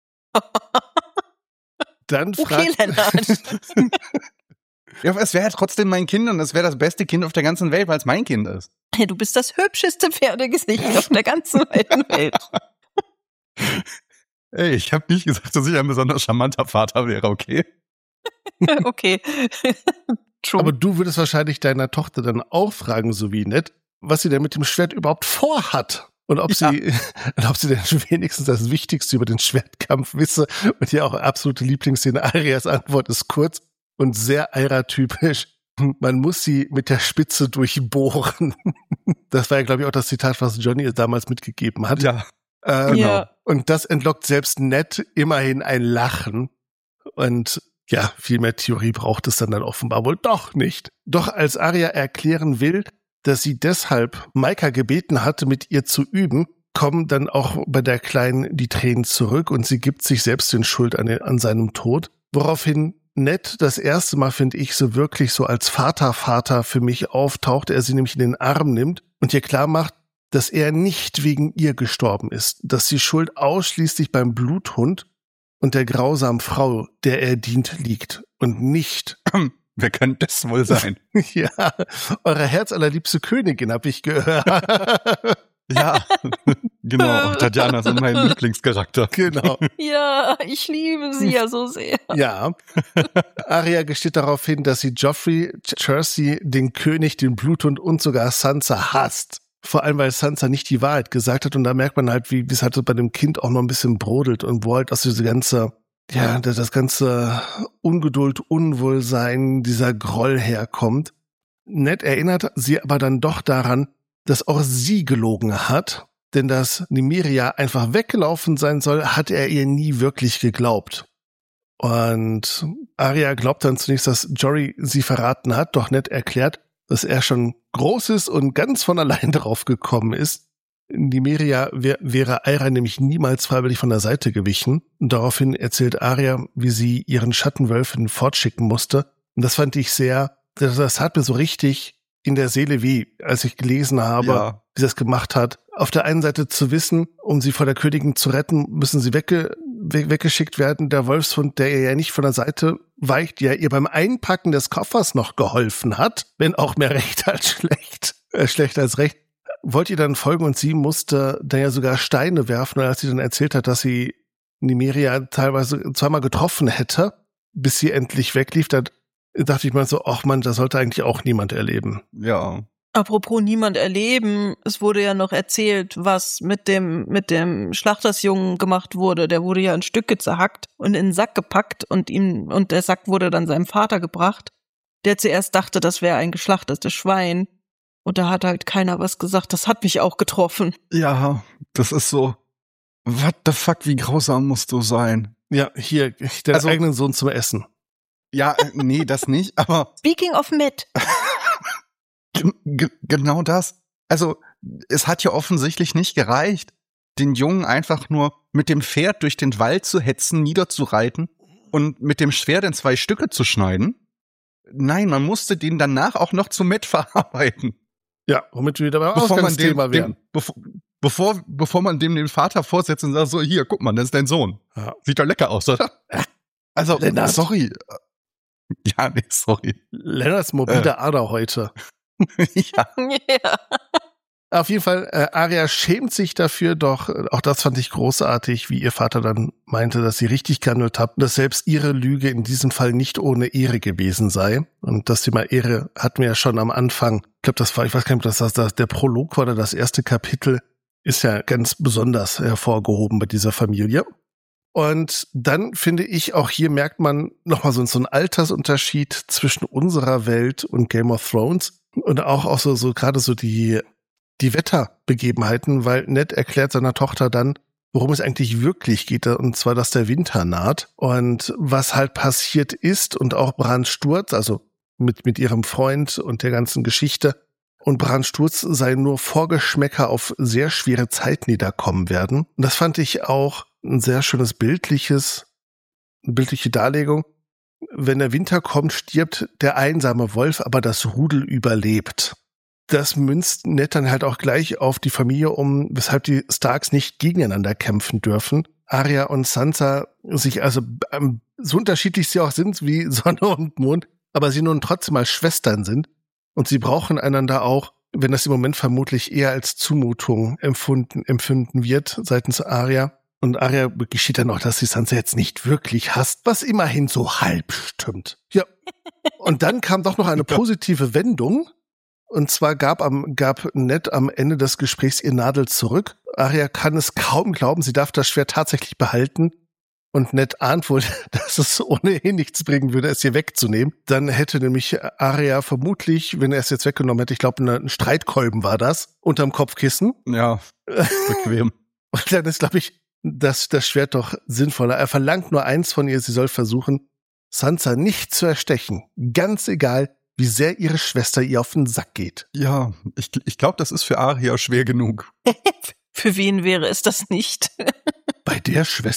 Dann okay, fragt Lennart. Ja, es wäre trotzdem mein Kind und es wäre das beste Kind auf der ganzen Welt, weil es mein Kind ist. Hey, du bist das hübscheste Pferdegesicht auf der ganzen weiten Welt. Ey, ich habe nicht gesagt, dass ich ein besonders charmanter Vater wäre, okay? Okay. True. Aber du würdest wahrscheinlich deiner Tochter dann auch fragen, so wie Ned, was sie denn mit dem Schwert überhaupt vorhat. Und ob ja. sie, und ob sie denn wenigstens das Wichtigste über den Schwertkampf wisse. Und ja auch absolute Lieblingsszene. Arias Antwort ist kurz und sehr Aira-typisch. Man muss sie mit der Spitze durchbohren. Das war ja, glaube ich, auch das Zitat, was Johnny damals mitgegeben hat. Ja. Äh, genau. Ja. Und das entlockt selbst Ned immerhin ein Lachen. Und ja, viel mehr Theorie braucht es dann, dann offenbar wohl doch nicht. Doch als Arya erklären will, dass sie deshalb Maika gebeten hatte, mit ihr zu üben, kommen dann auch bei der Kleinen die Tränen zurück und sie gibt sich selbst den Schuld an, an seinem Tod, woraufhin Ned das erste Mal, finde ich, so wirklich so als Vater-Vater für mich auftaucht, er sie nämlich in den Arm nimmt und ihr klar macht, dass er nicht wegen ihr gestorben ist, dass die Schuld ausschließlich beim Bluthund und der grausamen Frau, der er dient, liegt und nicht... Wer könnte das wohl sein? Ja, eure herzallerliebste Königin, habe ich gehört. Ja, genau. Tatjana ist mein Lieblingscharakter. Genau. Ja, ich liebe sie ja so sehr. Ja. Arya gesteht darauf hin, dass sie Joffrey, Cersei, den König, den Bluthund und sogar Sansa hasst. Vor allem, weil Sansa nicht die Wahrheit gesagt hat. Und da merkt man halt, wie es halt bei dem Kind auch noch ein bisschen brodelt und wo halt aus diese ganze, ja, das ganze Ungeduld, Unwohlsein, dieser Groll herkommt. Ned erinnert sie aber dann doch daran, dass auch sie gelogen hat, denn dass Nymeria einfach weggelaufen sein soll, hat er ihr nie wirklich geglaubt. Und Arya glaubt dann zunächst, dass Jory sie verraten hat, doch Ned erklärt, dass er schon groß ist und ganz von allein darauf gekommen ist. Nymeria wär, wäre Aira nämlich niemals freiwillig von der Seite gewichen. Und daraufhin erzählt Arya, wie sie ihren Schattenwölfen fortschicken musste. Und das fand ich sehr, das, das hat mir so richtig in der Seele weh, als ich gelesen habe, ja, wie sie das gemacht hat. Auf der einen Seite zu wissen, um sie vor der Königin zu retten, müssen sie wegge- we- weggeschickt werden. Der Wolfshund, der ihr ja nicht von der Seite weicht, der ihr beim Einpacken des Koffers noch geholfen hat, wenn auch mehr recht als schlecht, äh, schlecht als recht, wollte ihr dann folgen und sie musste dann ja sogar Steine werfen, als sie dann erzählt hat, dass sie Nymeria teilweise zweimal getroffen hätte, bis sie endlich weglief. Dann dachte ich mal so, ach man, das sollte eigentlich auch niemand erleben. Ja. Apropos niemand erleben, es wurde ja noch erzählt, was mit dem mit dem Schlachtersjungen gemacht wurde. Der wurde ja in Stücke zerhackt und in den Sack gepackt und ihm und der Sack wurde dann seinem Vater gebracht, der zuerst dachte, das wäre ein geschlachtetes Schwein. Und da hat halt keiner was gesagt. Das hat mich auch getroffen. Ja, das ist so, what the fuck, wie grausam musst du sein? Ja, hier, deinen also, eigenen Sohn zum Essen. Ja, nee, das nicht, aber... Speaking of Matt. G- genau das. Also, es hat ja offensichtlich nicht gereicht, den Jungen einfach nur mit dem Pferd durch den Wald zu hetzen, niederzureiten und mit dem Schwert in zwei Stücke zu schneiden. Nein, man musste den danach auch noch zu Matt verarbeiten. Ja, womit wir wieder beim bevor Ausgangsthema man dem, wären. Dem, bevor, bevor, bevor man dem den Vater vorsetzt und sagt so, hier, guck mal, das ist dein Sohn. Ja. Sieht doch lecker aus, oder? Also, Lennart. sorry. Ja, nee, sorry. Lennarts mobile äh. Ader heute. Ja. Ja. Auf jeden Fall, äh, Arya schämt sich dafür, doch äh, auch das fand ich großartig, wie ihr Vater dann meinte, dass sie richtig gehandelt hat, dass selbst ihre Lüge in diesem Fall nicht ohne Ehre gewesen sei. Und das Thema Ehre hatten wir ja schon am Anfang. Ich glaube, das war, ich weiß gar nicht, ob das, das der Prolog war oder das erste Kapitel, ist ja ganz besonders hervorgehoben bei dieser Familie. Und dann finde ich, auch hier merkt man nochmal so, so einen Altersunterschied zwischen unserer Welt und Game of Thrones. Und auch, auch so, so gerade so die, die Wetterbegebenheiten, weil Ned erklärt seiner Tochter dann, worum es eigentlich wirklich geht, und zwar, dass der Winter naht. Und was halt passiert ist und auch Brans Sturz, also mit, mit ihrem Freund und der ganzen Geschichte, und Brans Sturz sei nur Vorgeschmäcker auf sehr schwere Zeiten, die da kommen werden. Und das fand ich auch ein sehr schönes bildliches, bildliche Darlegung. Wenn der Winter kommt, stirbt der einsame Wolf, aber das Rudel überlebt. Das münzt Ned dann halt auch gleich auf die Familie um, weshalb die Starks nicht gegeneinander kämpfen dürfen. Arya und Sansa sich also, ähm, so unterschiedlich sie auch sind wie Sonne und Mond, aber sie nun trotzdem als Schwestern sind. Und sie brauchen einander auch, wenn das im Moment vermutlich eher als Zumutung empfunden, empfinden wird seitens Arya. Und Arya geschieht dann auch, dass sie Sansa jetzt nicht wirklich hasst, was immerhin so halb stimmt. Ja. Und dann kam doch noch eine positive Wendung. Und zwar gab, am, gab Ned am Ende des Gesprächs ihr Nadel zurück. Arya kann es kaum glauben, sie darf das Schwert tatsächlich behalten. Und Ned ahnt wohl, dass es ohnehin nichts bringen würde, es hier wegzunehmen. Dann hätte nämlich Arya vermutlich, wenn er es jetzt weggenommen hätte, ich glaube, ein Streitkolben war das, unterm Kopfkissen. Ja, bequem. Und dann ist, glaube ich, das, das Schwert doch sinnvoller. Er verlangt nur eins von ihr, sie soll versuchen, Sansa nicht zu erstechen. Ganz egal, wie sehr ihre Schwester ihr auf den Sack geht. Ja, ich, ich glaube, das ist für Arya schwer genug. Für wen wäre es das nicht? Bei der Schwester?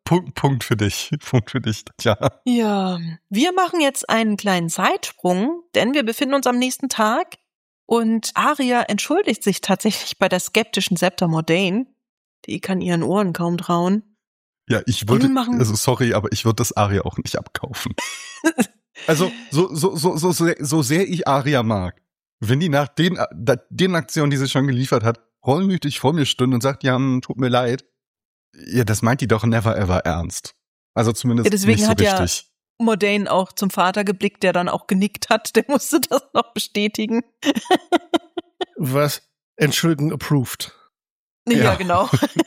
Punkt, Punkt für dich. Punkt für dich, Tatjana. Ja, wir machen jetzt einen kleinen Zeitsprung, denn wir befinden uns am nächsten Tag und Arya entschuldigt sich tatsächlich bei der skeptischen Septa Mordane. Die kann ihren Ohren kaum trauen. Ja, ich würde, machen, also sorry, aber ich würde das Arya auch nicht abkaufen. Also, so, so, so, so, sehr, so sehr ich Arya mag, wenn die nach den, den Aktionen, die sie schon geliefert hat, reumütig vor mir stünde und sagt, ja, tut mir leid. Ja, das meint die doch never ever ernst. Also zumindest ja, deswegen nicht so hat richtig. Ja Mordane auch zum Vater geblickt, der dann auch genickt hat. Der musste das noch bestätigen. Was? Entschuldigen approved. Ja, Ja. genau.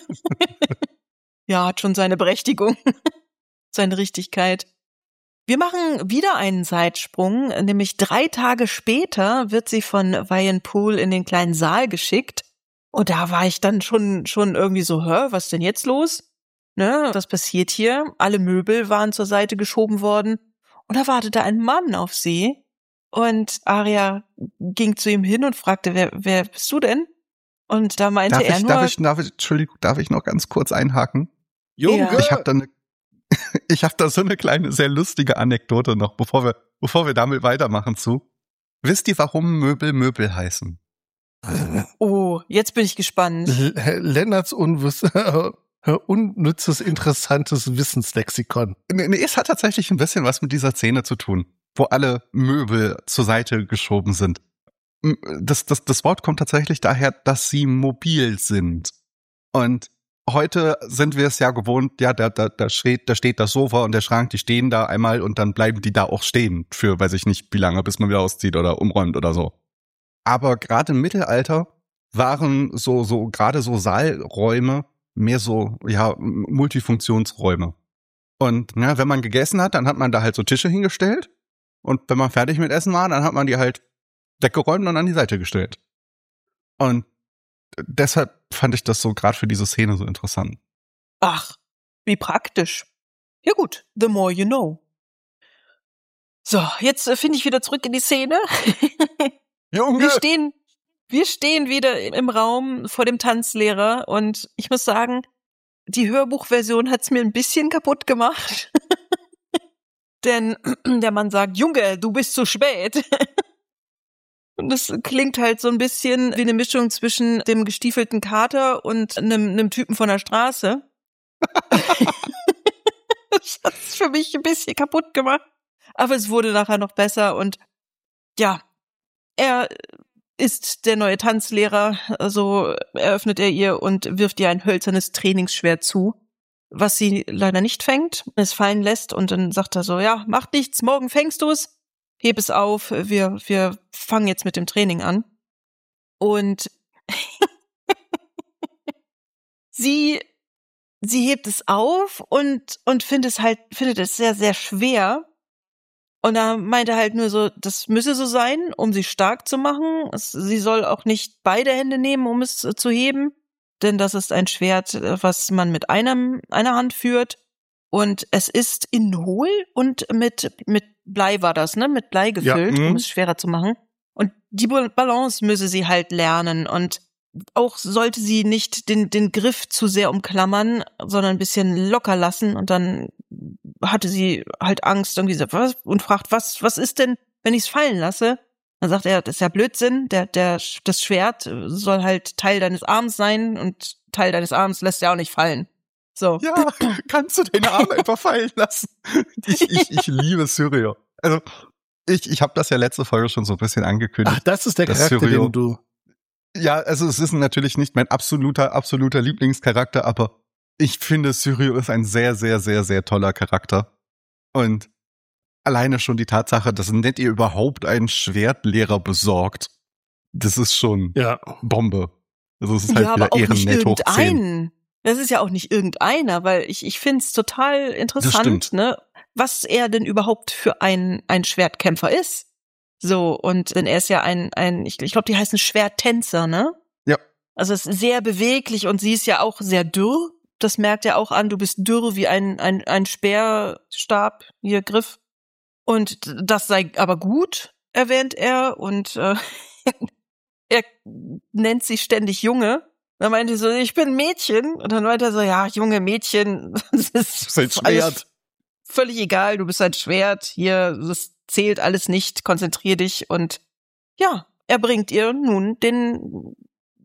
Ja, hat schon seine Berechtigung. Seine Richtigkeit. Wir machen wieder einen Zeitsprung, nämlich drei Tage später wird sie von Vian Poole in den kleinen Saal geschickt. Und da war ich dann schon schon irgendwie so, hä, was ist denn jetzt los? Ne, was passiert hier? Alle Möbel waren zur Seite geschoben worden. Und da wartete ein Mann auf sie. Und Arya ging zu ihm hin und fragte, wer, wer bist du denn? Und da meinte Darf er ich, nur... darf ich, darf ich, Entschuldigung, darf ich noch ganz kurz einhaken? Junge! Ja. Ich habe da eine, ich habe da so eine kleine, sehr lustige Anekdote noch, bevor wir, bevor wir damit weitermachen zu. Wisst ihr, warum Möbel Möbel heißen? Oh, jetzt bin ich gespannt. L- Lennarts Unwiss unnützes, interessantes Wissenslexikon. Nee, nee, es hat tatsächlich ein bisschen was mit dieser Szene zu tun, wo alle Möbel zur Seite geschoben sind. Das, das, das Wort kommt tatsächlich daher, dass sie mobil sind. Und heute sind wir es ja gewohnt, ja, da, da, da, steht, da steht das Sofa und der Schrank, die stehen da einmal und dann bleiben die da auch stehen für, weiß ich nicht, wie lange, bis man wieder auszieht oder umräumt oder so. Aber gerade im Mittelalter waren so, so, gerade so Saalräume mehr so, ja, Multifunktionsräume. Und, ja, wenn man gegessen hat, dann hat man da halt so Tische hingestellt. Und wenn man fertig mit Essen war, dann hat man die halt weggeräumt und an die Seite gestellt. Und deshalb fand ich das so gerade für diese Szene so interessant. Ach, wie praktisch. Ja gut, the more you know. So, jetzt äh, finde ich wieder zurück in die Szene. Junge! Wir stehen, wir stehen wieder im Raum vor dem Tanzlehrer und ich muss sagen, die Hörbuchversion hat's mir ein bisschen kaputt gemacht. Denn der Mann sagt, Junge, du bist zu spät. Und das klingt halt so ein bisschen wie eine Mischung zwischen dem gestiefelten Kater und einem, einem Typen von der Straße. Das hat's für mich ein bisschen kaputt gemacht. Aber es wurde nachher noch besser und ja, er ist der neue Tanzlehrer, also eröffnet er ihr und wirft ihr ein hölzernes Trainingsschwert zu, was sie leider nicht fängt, es fallen lässt und dann sagt er so, ja, macht nichts, morgen fängst du's, heb es auf, wir, wir fangen jetzt mit dem Training an. Und sie, sie hebt es auf und, und findet es halt, findet es sehr, sehr schwer. Und da meinte er halt nur so, das müsse so sein, um sie stark zu machen. Es, sie soll auch nicht beide Hände nehmen, um es zu heben. Denn das ist ein Schwert, was man mit einem, einer Hand führt. Und es ist in hohl und mit, mit Blei war das, ne? Mit Blei gefüllt, Ja, um es schwerer zu machen. Und die Balance müsse sie halt lernen. Und auch sollte sie nicht den, den Griff zu sehr umklammern, sondern ein bisschen locker lassen. Und dann hatte sie halt Angst irgendwie so, was? Und fragt, was, was ist denn, wenn ich es fallen lasse? Dann sagt er, das ist ja Blödsinn, der, der, das Schwert soll halt Teil deines Arms sein und Teil deines Arms lässt ja auch nicht fallen. So. Ja, kannst du deine Arme einfach fallen lassen? Ich, ich, ich liebe Syrio. Also, ich, ich habe das ja letzte Folge schon so ein bisschen angekündigt. Ach, das ist der Das Charakter, Syrio. den du... Ja, also es ist natürlich nicht mein absoluter, absoluter Lieblingscharakter, aber ich finde, Syrio ist ein sehr, sehr, sehr, sehr toller Charakter. Und alleine schon die Tatsache, dass Ned ihr überhaupt einen Schwertlehrer besorgt, das ist schon Ja. Bombe. Also es ist halt Ja, wieder aber auch nicht Ehrennett hoch zehn. irgendeinen. Das ist ja auch nicht irgendeiner, weil ich, ich finde es total interessant, stimmt. ne, was er denn überhaupt für ein, ein Schwertkämpfer ist. So, und denn er ist ja ein, ein ich, ich glaube, die heißen Schwerttänzer, ne? Ja. Also es ist sehr beweglich und sie ist ja auch sehr dürr. Das merkt er auch an, du bist dürr wie ein, ein, ein Speerstab, hier Griff. Und das sei aber gut, erwähnt er, und äh, er nennt sie ständig Junge. Dann meinte ich so, ich bin ein Mädchen. Und dann meinte er so, ja, junge Mädchen, das ist, Das ist ein Schwert. völlig egal, du bist ein Schwert. Hier, das zählt alles nicht, konzentrier dich. Und ja, er bringt ihr nun den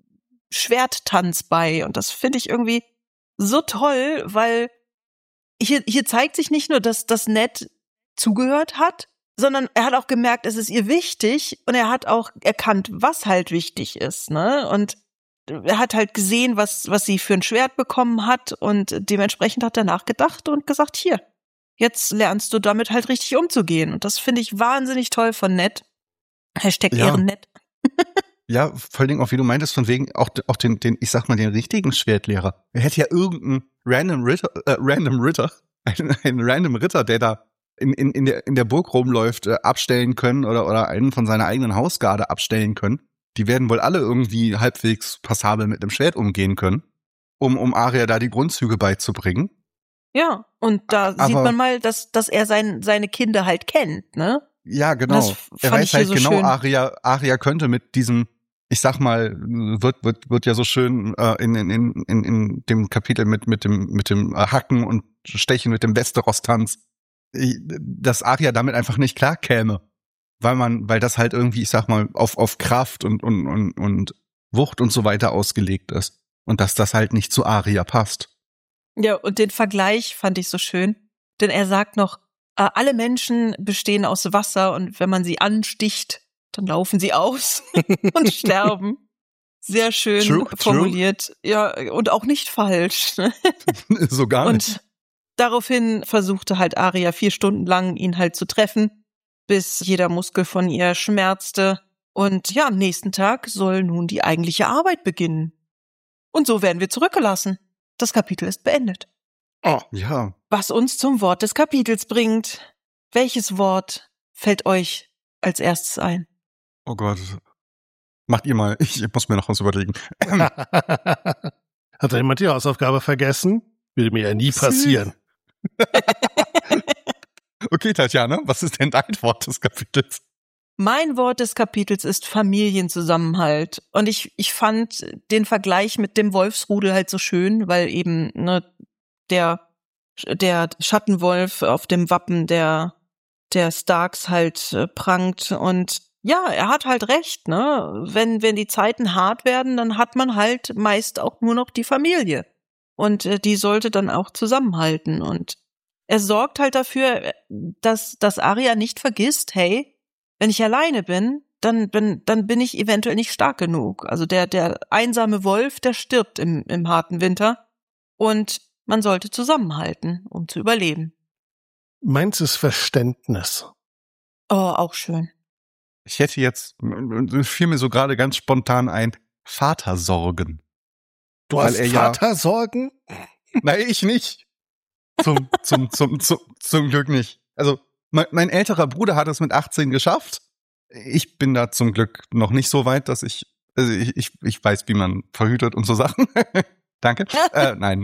Schwerttanz bei. Und das finde ich irgendwie so toll, weil hier, hier zeigt sich nicht nur, dass das Ned zugehört hat, sondern er hat auch gemerkt, es ist ihr wichtig und er hat auch erkannt, was halt wichtig ist, ne? Und er hat halt gesehen, was, was sie für ein Schwert bekommen hat und dementsprechend hat er nachgedacht und gesagt, hier, jetzt lernst du damit halt richtig umzugehen. Und das finde ich wahnsinnig toll von Ned. Hashtag Ja. Ehrennett. Ja, vor allen Dingen auch, wie du meintest, von wegen auch, auch den, den, ich sag mal, den richtigen Schwertlehrer. Er hätte ja irgendeinen random Ritter, äh, random Ritter, einen, einen random Ritter, der da in, in, in, der, in der Burg rumläuft, äh, abstellen können oder, oder einen von seiner eigenen Hausgarde abstellen können. Die werden wohl alle irgendwie halbwegs passabel mit dem Schwert umgehen können, um, um Arya da die Grundzüge beizubringen. Ja, und da Aber- sieht man mal, dass, dass er sein, seine Kinder halt kennt, ne? Ja, genau. Das Er fand weiß ich hier halt so genau, schön. Aria, Aria könnte mit diesem, ich sag mal, wird, wird, wird ja so schön äh, in, in, in, in, in dem Kapitel mit, mit dem, mit dem äh, Hacken und Stechen mit dem Westeros-Tanz, äh, dass Aria damit einfach nicht klarkäme. Weil man, weil das halt irgendwie, ich sag mal, auf, auf Kraft und, und, und, und Wucht und so weiter ausgelegt ist. Und dass das halt nicht zu Aria passt. Ja, und den Vergleich fand ich so schön, denn er sagt noch, äh, alle Menschen bestehen aus Wasser und wenn man sie ansticht, dann laufen sie aus und sterben. Sehr schön True, true. formuliert. Ja, und auch nicht falsch. Ne? So gar nicht. Und daraufhin versuchte halt Aria vier Stunden lang, ihn halt zu treffen, bis jeder Muskel von ihr schmerzte. Und ja, am nächsten Tag soll nun die eigentliche Arbeit beginnen. Und so werden wir zurückgelassen. Das Kapitel ist beendet. Oh, Ja. Was uns zum Wort des Kapitels bringt. Welches Wort fällt euch als erstes ein? Oh Gott. Macht ihr mal. Ich muss mir noch was überlegen. Hat da jemand die Hausaufgabe vergessen? Würde mir ja nie passieren. Okay, Tatjana, was ist denn dein Wort des Kapitels? Mein Wort des Kapitels ist Familienzusammenhalt. Und ich, ich fand den Vergleich mit dem Wolfsrudel halt so schön, weil eben ne, der, der Schattenwolf auf dem Wappen der, der Starks halt äh, prangt. Und ja, er hat halt recht, ne? Wenn, wenn die Zeiten hart werden, dann hat man halt meist auch nur noch die Familie. Und äh, die sollte dann auch zusammenhalten. Und er sorgt halt dafür, dass, dass Arya nicht vergisst, hey, wenn ich alleine bin, dann bin, dann bin ich eventuell nicht stark genug. Also der, der einsame Wolf, der stirbt im, im harten Winter. Und man sollte zusammenhalten, um zu überleben. Meins ist Verständnis. Oh, auch schön. Ich hätte jetzt, fiel mir so gerade ganz spontan ein, Vatersorgen. Du Weil hast er ja- Vatersorgen? Nein, ich nicht. Zum, zum, zum, zum, zum Glück nicht. Also, mein, mein älterer Bruder hat es mit achtzehn geschafft. Ich bin da zum Glück noch nicht so weit, dass ich, also ich, ich, ich weiß, wie man verhütet und so Sachen. Danke. äh, nein.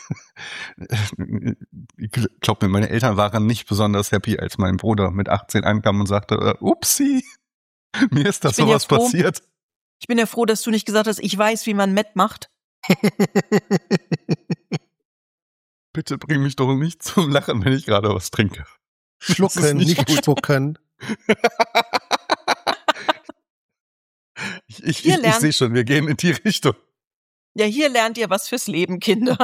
Ich glaube mir, meine Eltern waren nicht besonders happy, als mein Bruder mit achtzehn ankam und sagte, äh, upsi, mir ist das Ich bin ja sowas froh. passiert. Ich bin ja froh, dass du nicht gesagt hast, ich weiß, wie man Met macht. Bitte bring mich doch nicht zum Lachen, wenn ich gerade was trinke. Schlucken, Das ist nicht nicht gut. spucken. Ich, ich, Wir ich, ich lernen- sehe schon, wir gehen in die Richtung. Ja, hier lernt ihr was fürs Leben, Kinder.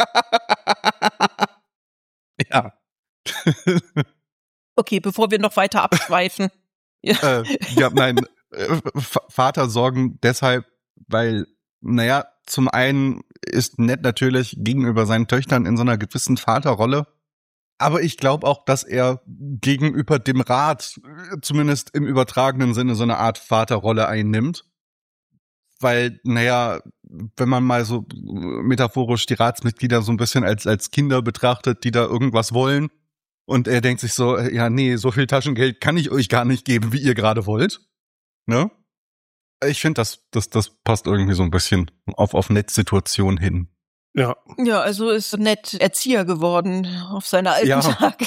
Ja. Okay, bevor wir noch weiter abschweifen. Ja. äh, ja, nein, äh, V- Vatersorgen deshalb, weil, naja, zum einen ist Ned natürlich gegenüber seinen Töchtern in so einer gewissen Vaterrolle. Aber ich glaube auch, dass er gegenüber dem Rat, äh, zumindest im übertragenen Sinne, so eine Art Vaterrolle einnimmt. Weil, naja, wenn man mal so metaphorisch die Ratsmitglieder so ein bisschen als, als Kinder betrachtet, die da irgendwas wollen, und er denkt sich so, ja, nee, so viel Taschengeld kann ich euch gar nicht geben, wie ihr gerade wollt. Ne? Ich finde, das, das, das passt irgendwie so ein bisschen auf, auf Netz-Situation hin. Ja. Ja, also ist Ned Erzieher geworden auf seine alten Ja. Tage.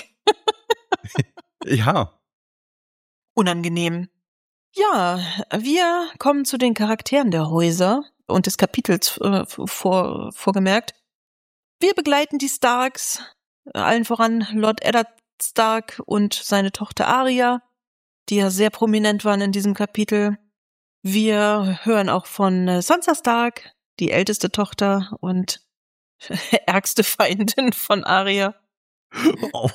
Ja. Unangenehm. Ja, wir kommen zu den Charakteren der Häuser. und des Kapitels äh, vor, vorgemerkt. Wir begleiten die Starks, allen voran Lord Eddard Stark und seine Tochter Arya, die ja sehr prominent waren in diesem Kapitel. Wir hören auch von äh, Sansa Stark, die älteste Tochter und ärgste Feindin von Arya. Oh.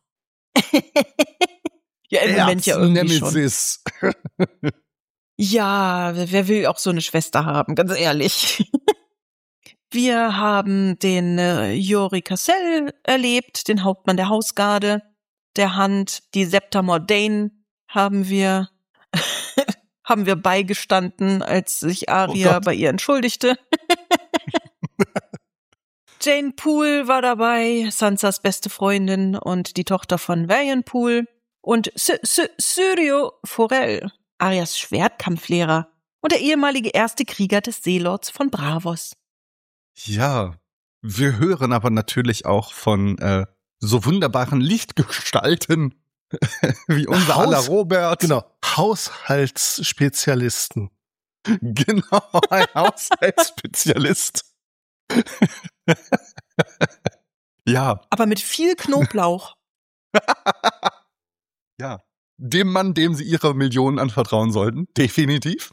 Ja, im Moment ja irgendwie Nemesis. schon. Ja, wer will auch so eine Schwester haben, ganz ehrlich. Wir haben den äh, Jori Cassell erlebt, den Hauptmann der Hausgarde, der Hand, die Septa Mordain haben wir haben wir beigestanden, als sich Arya oh bei ihr entschuldigte. Jane Poole war dabei, Sansas beste Freundin und die Tochter von Varian Poole. Und Syrio Forel, Aryas Schwertkampflehrer und der ehemalige erste Krieger des Seelords von Braavos. Ja, wir hören aber natürlich auch von äh, so wunderbaren Lichtgestalten wie unser Haus, aller Robert. Genau, Haushaltsspezialisten. Genau, ein Haushaltsspezialist. Ja. Aber mit viel Knoblauch. Ja, dem Mann, dem sie ihre Millionen anvertrauen sollten, definitiv.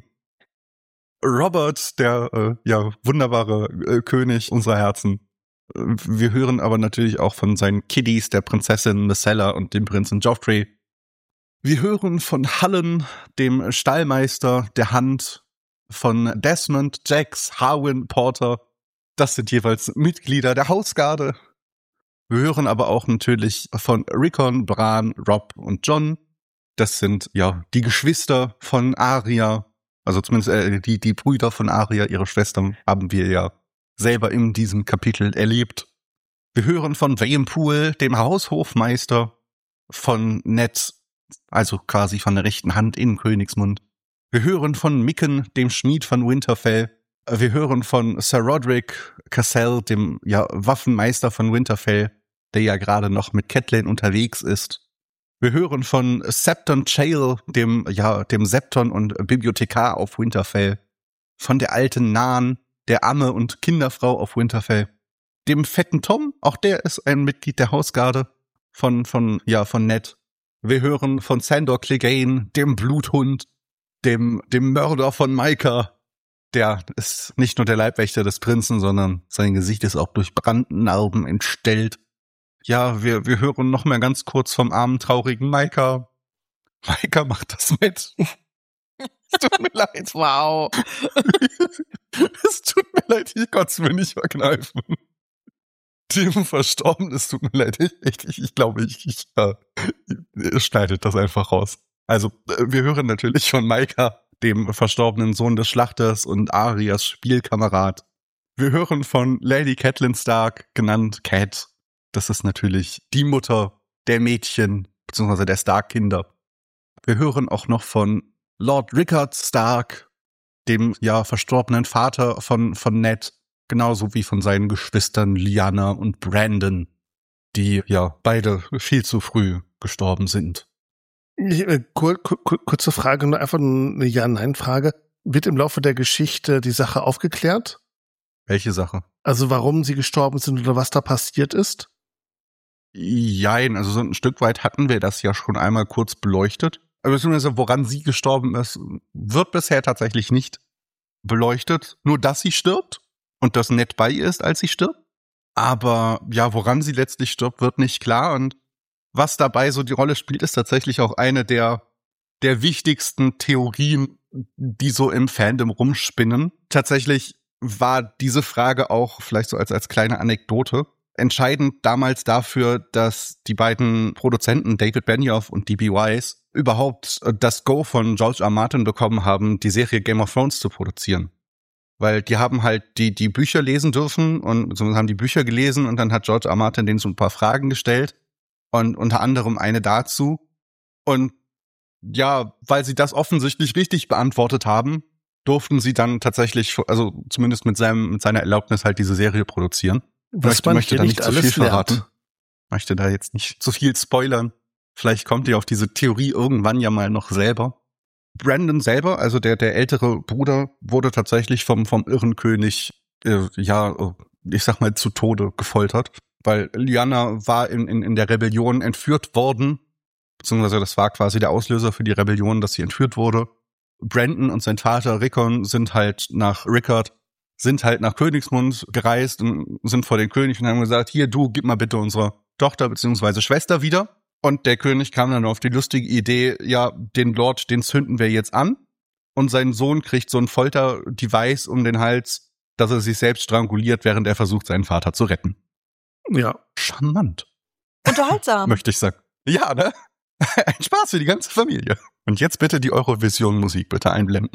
Robert, der äh, ja wunderbare äh, König unserer Herzen. Wir hören aber natürlich auch von seinen Kiddies, der Prinzessin Myrcella und dem Prinzen Joffrey. Wir hören von Hullen, dem Stallmeister der Hand, von Desmond, Jax, Harwin, Porter. Das sind jeweils Mitglieder der Hausgarde. Wir hören aber auch natürlich von Rickon, Bran, Robb und Jon. Das sind ja die Geschwister von Arya, also zumindest äh, die die Brüder von Arya, ihre Schwestern, haben wir ja selber in diesem Kapitel erlebt. Wir hören von Varian Poole, dem Haushofmeister, von Ned, also quasi von der rechten Hand in Königsmund. Wir hören von Mikken, dem Schmied von Winterfell. Wir hören von Sir Roderick Cassell, dem ja Waffenmeister von Winterfell, der ja gerade noch mit Catelyn unterwegs ist. Wir hören von Septon Chael, dem ja dem Septon und Bibliothekar auf Winterfell, von der alten Nan, der Amme und Kinderfrau auf Winterfell, dem fetten Tom, auch der ist ein Mitglied der Hausgarde von von ja von Ned. Wir hören von Sandor Clegane, dem Bluthund, dem dem Mörder von Mycah. Der ist nicht nur der Leibwächter des Prinzen, sondern sein Gesicht ist auch durch Brandnarben entstellt. Ja, wir wir hören noch mal ganz kurz vom armen, traurigen Mycah. Mycah macht das mit. Es tut mir leid. Wow. Es tut mir leid, ich konnte es mir nicht verkneifen. Dem Verstorbenen, es tut mir leid. Ich, ich, ich glaube, ich, ich äh, schneidet das einfach raus. Also, wir hören natürlich von Mycah, dem verstorbenen Sohn des Schlachters und Aryas Spielkamerad. Wir hören von Lady Catelyn Stark, genannt Cat. Das ist natürlich die Mutter der Mädchen, beziehungsweise der Stark-Kinder. Wir hören auch noch von Lord Rickard Stark, dem ja verstorbenen Vater von von Ned, genauso wie von seinen Geschwistern Lyanna und Brandon, die ja beide viel zu früh gestorben sind. Kur, kur, kurze Frage, nur einfach eine Ja-Nein-Frage. Wird im Laufe der Geschichte die Sache aufgeklärt? Welche Sache? Also warum sie gestorben sind oder was da passiert ist? Jein, also so ein Stück weit hatten wir das ja schon einmal kurz beleuchtet. Aber beziehungsweise woran sie gestorben ist, wird bisher tatsächlich nicht beleuchtet. Nur, dass sie stirbt und dass Ned bei ihr ist, als sie stirbt. Aber ja, woran sie letztlich stirbt, wird nicht klar. Und was dabei so die Rolle spielt, ist tatsächlich auch eine der der wichtigsten Theorien, die so im Fandom rumspinnen. Tatsächlich war diese Frage auch, vielleicht so als als kleine Anekdote, entscheidend damals dafür, dass die beiden Produzenten David Benioff und D B Wise überhaupt das Go von George R. R. Martin bekommen haben, die Serie Game of Thrones zu produzieren. Weil die haben halt die die Bücher lesen dürfen und so haben die Bücher gelesen und dann hat George R. R. Martin denen so ein paar Fragen gestellt und unter anderem eine dazu. Und ja, weil sie das offensichtlich richtig beantwortet haben, durften sie dann tatsächlich, also zumindest mit seinem mit seiner Erlaubnis halt diese Serie produzieren. Was möchte, man möchte da nicht nicht zu viel verraten. Möchte da jetzt nicht zu viel spoilern. Vielleicht kommt ihr auf diese Theorie irgendwann ja mal noch selber. Brandon selber, also der der ältere Bruder, wurde tatsächlich vom vom irren König, äh, ja, ich sag mal, zu Tode gefoltert, weil Lyanna war in, in in der Rebellion entführt worden, beziehungsweise das war quasi der Auslöser für die Rebellion, dass sie entführt wurde. Brandon und sein Vater Rickon sind halt nach Rickard, sind halt nach Königsmund gereist und sind vor den König und haben gesagt, hier, du, gib mal bitte unsere Tochter beziehungsweise Schwester wieder. Und der König kam dann auf die lustige Idee, ja, den Lord, den zünden wir jetzt an. Und sein Sohn kriegt so ein Folter-Device um den Hals, dass er sich selbst stranguliert, während er versucht, seinen Vater zu retten. Ja. Charmant. Unterhaltsam. Möchte ich sagen. Ja, ne? Ein Spaß für die ganze Familie. Und jetzt bitte die Eurovision-Musik bitte einblenden.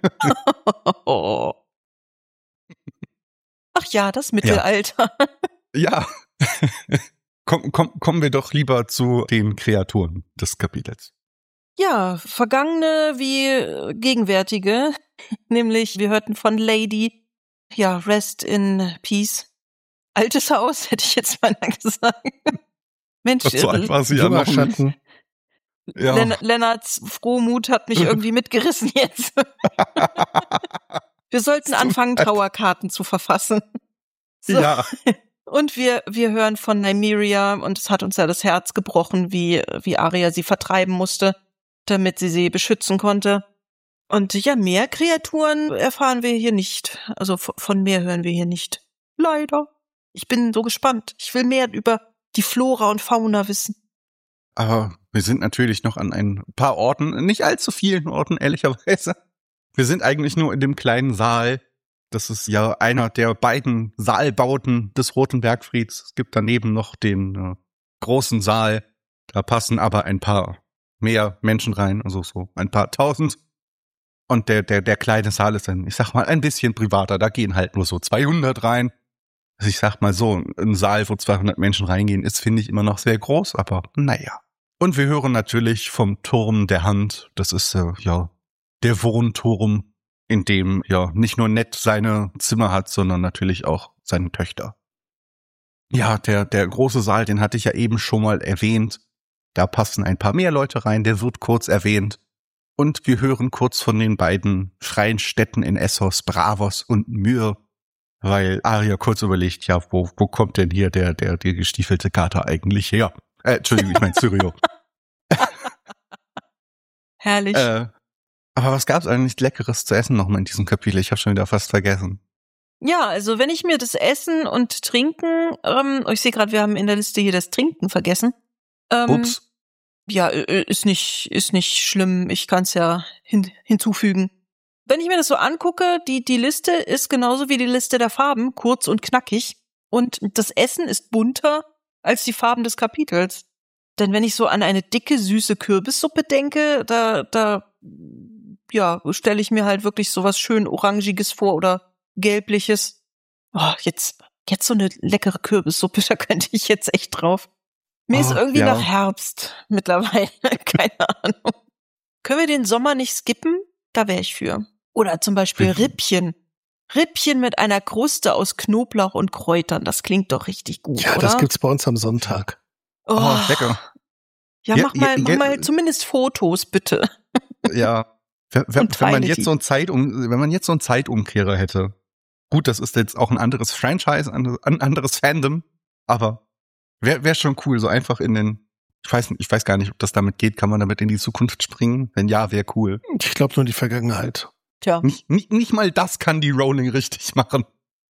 Ach ja, das Mittelalter. Ja. Komm, komm, kommen wir doch lieber zu den Kreaturen des Kapitels. Ja, vergangene wie gegenwärtige. Nämlich, wir hörten von Lady, ja, Rest in Peace. Altes Haus, hätte ich jetzt mal gesagt. Mensch, so alt war sie ja noch Schatten. Ja. Len- Lennarts Frohmut hat mich irgendwie mitgerissen jetzt. Wir sollten anfangen, Trauerkarten zu verfassen. So. Ja. Und wir wir hören von Nymeria, und es hat uns ja das Herz gebrochen, wie wie Arya sie vertreiben musste, damit sie sie beschützen konnte. Und ja, mehr Kreaturen erfahren wir hier nicht. Also v- von mehr hören wir hier nicht. Leider. Ich bin so gespannt. Ich will mehr über die Flora und Fauna wissen. Aber wir sind natürlich noch an ein paar Orten, nicht allzu vielen Orten, ehrlicherweise. Wir sind eigentlich nur in dem kleinen Saal. Das ist ja einer der beiden Saalbauten des Roten Bergfrieds. Es gibt daneben noch den äh, großen Saal. Da passen aber ein paar mehr Menschen rein, also so ein paar tausend. Und der der der kleine Saal ist dann, ich sag mal, ein bisschen privater. Da gehen halt nur so zweihundert rein. Also ich sag mal so, ein Saal, wo zweihundert Menschen reingehen, ist, finde ich, immer noch sehr groß, aber naja. Und wir hören natürlich vom Turm der Hand. Das ist äh, ja der Wohnturm, in dem ja nicht nur Ned seine Zimmer hat, sondern natürlich auch seine Töchter. Ja, der der große Saal, den hatte ich ja eben schon mal erwähnt. Da passen ein paar mehr Leute rein, der wird kurz erwähnt. Und wir hören kurz von den beiden freien Städten in Essos, Bravos und Myr, weil Arya kurz überlegt, ja, wo wo kommt denn hier der der der gestiefelte Kater eigentlich her? Äh, Entschuldigung, ich meine Syrio. Herrlich. äh, aber was gab's eigentlich Leckeres zu essen nochmal in diesem Kapitel? Ich habe schon wieder fast vergessen. Ja, also wenn ich mir das Essen und Trinken, ähm, ich sehe gerade, wir haben in der Liste hier das Trinken vergessen. Ähm, Ups. Ja, ist nicht ist nicht schlimm. Ich kann es ja hin, hinzufügen. Wenn ich mir das so angucke, die die Liste ist genauso wie die Liste der Farben, kurz und knackig. Und das Essen ist bunter als die Farben des Kapitels. Denn wenn ich so an eine dicke, süße Kürbissuppe denke, da da ja, stelle ich mir halt wirklich sowas schön Orangiges vor oder Gelbliches. Oh, jetzt, jetzt so eine leckere Kürbissuppe, da könnte ich jetzt echt drauf. Mir Oh, ist irgendwie ja. nach Herbst mittlerweile, keine Ahnung. Können wir den Sommer nicht skippen? Da wäre ich für. Oder zum Beispiel Rippchen. Rippchen. Rippchen mit einer Kruste aus Knoblauch und Kräutern, das klingt doch richtig gut, Ja, oder? das gibt's bei uns am Sonntag. Oh, Oh, lecker. Ja, Ja, mach mal, ja, mach ja. mal zumindest Fotos, bitte. Ja. Wenn, wenn, Und wenn man teile jetzt die. so ein Zeitum, wenn man jetzt so einen Zeitumkehrer hätte. Gut, das ist jetzt auch ein anderes Franchise, ein, ein anderes Fandom, aber wäre wär schon cool, so einfach in den, ich weiß nicht, ich weiß gar nicht, ob das damit geht, kann man damit in die Zukunft springen? Wenn ja, wäre cool. Ich glaube nur die Vergangenheit. Tja. Nicht, nicht, nicht mal das kann die Rowling richtig machen.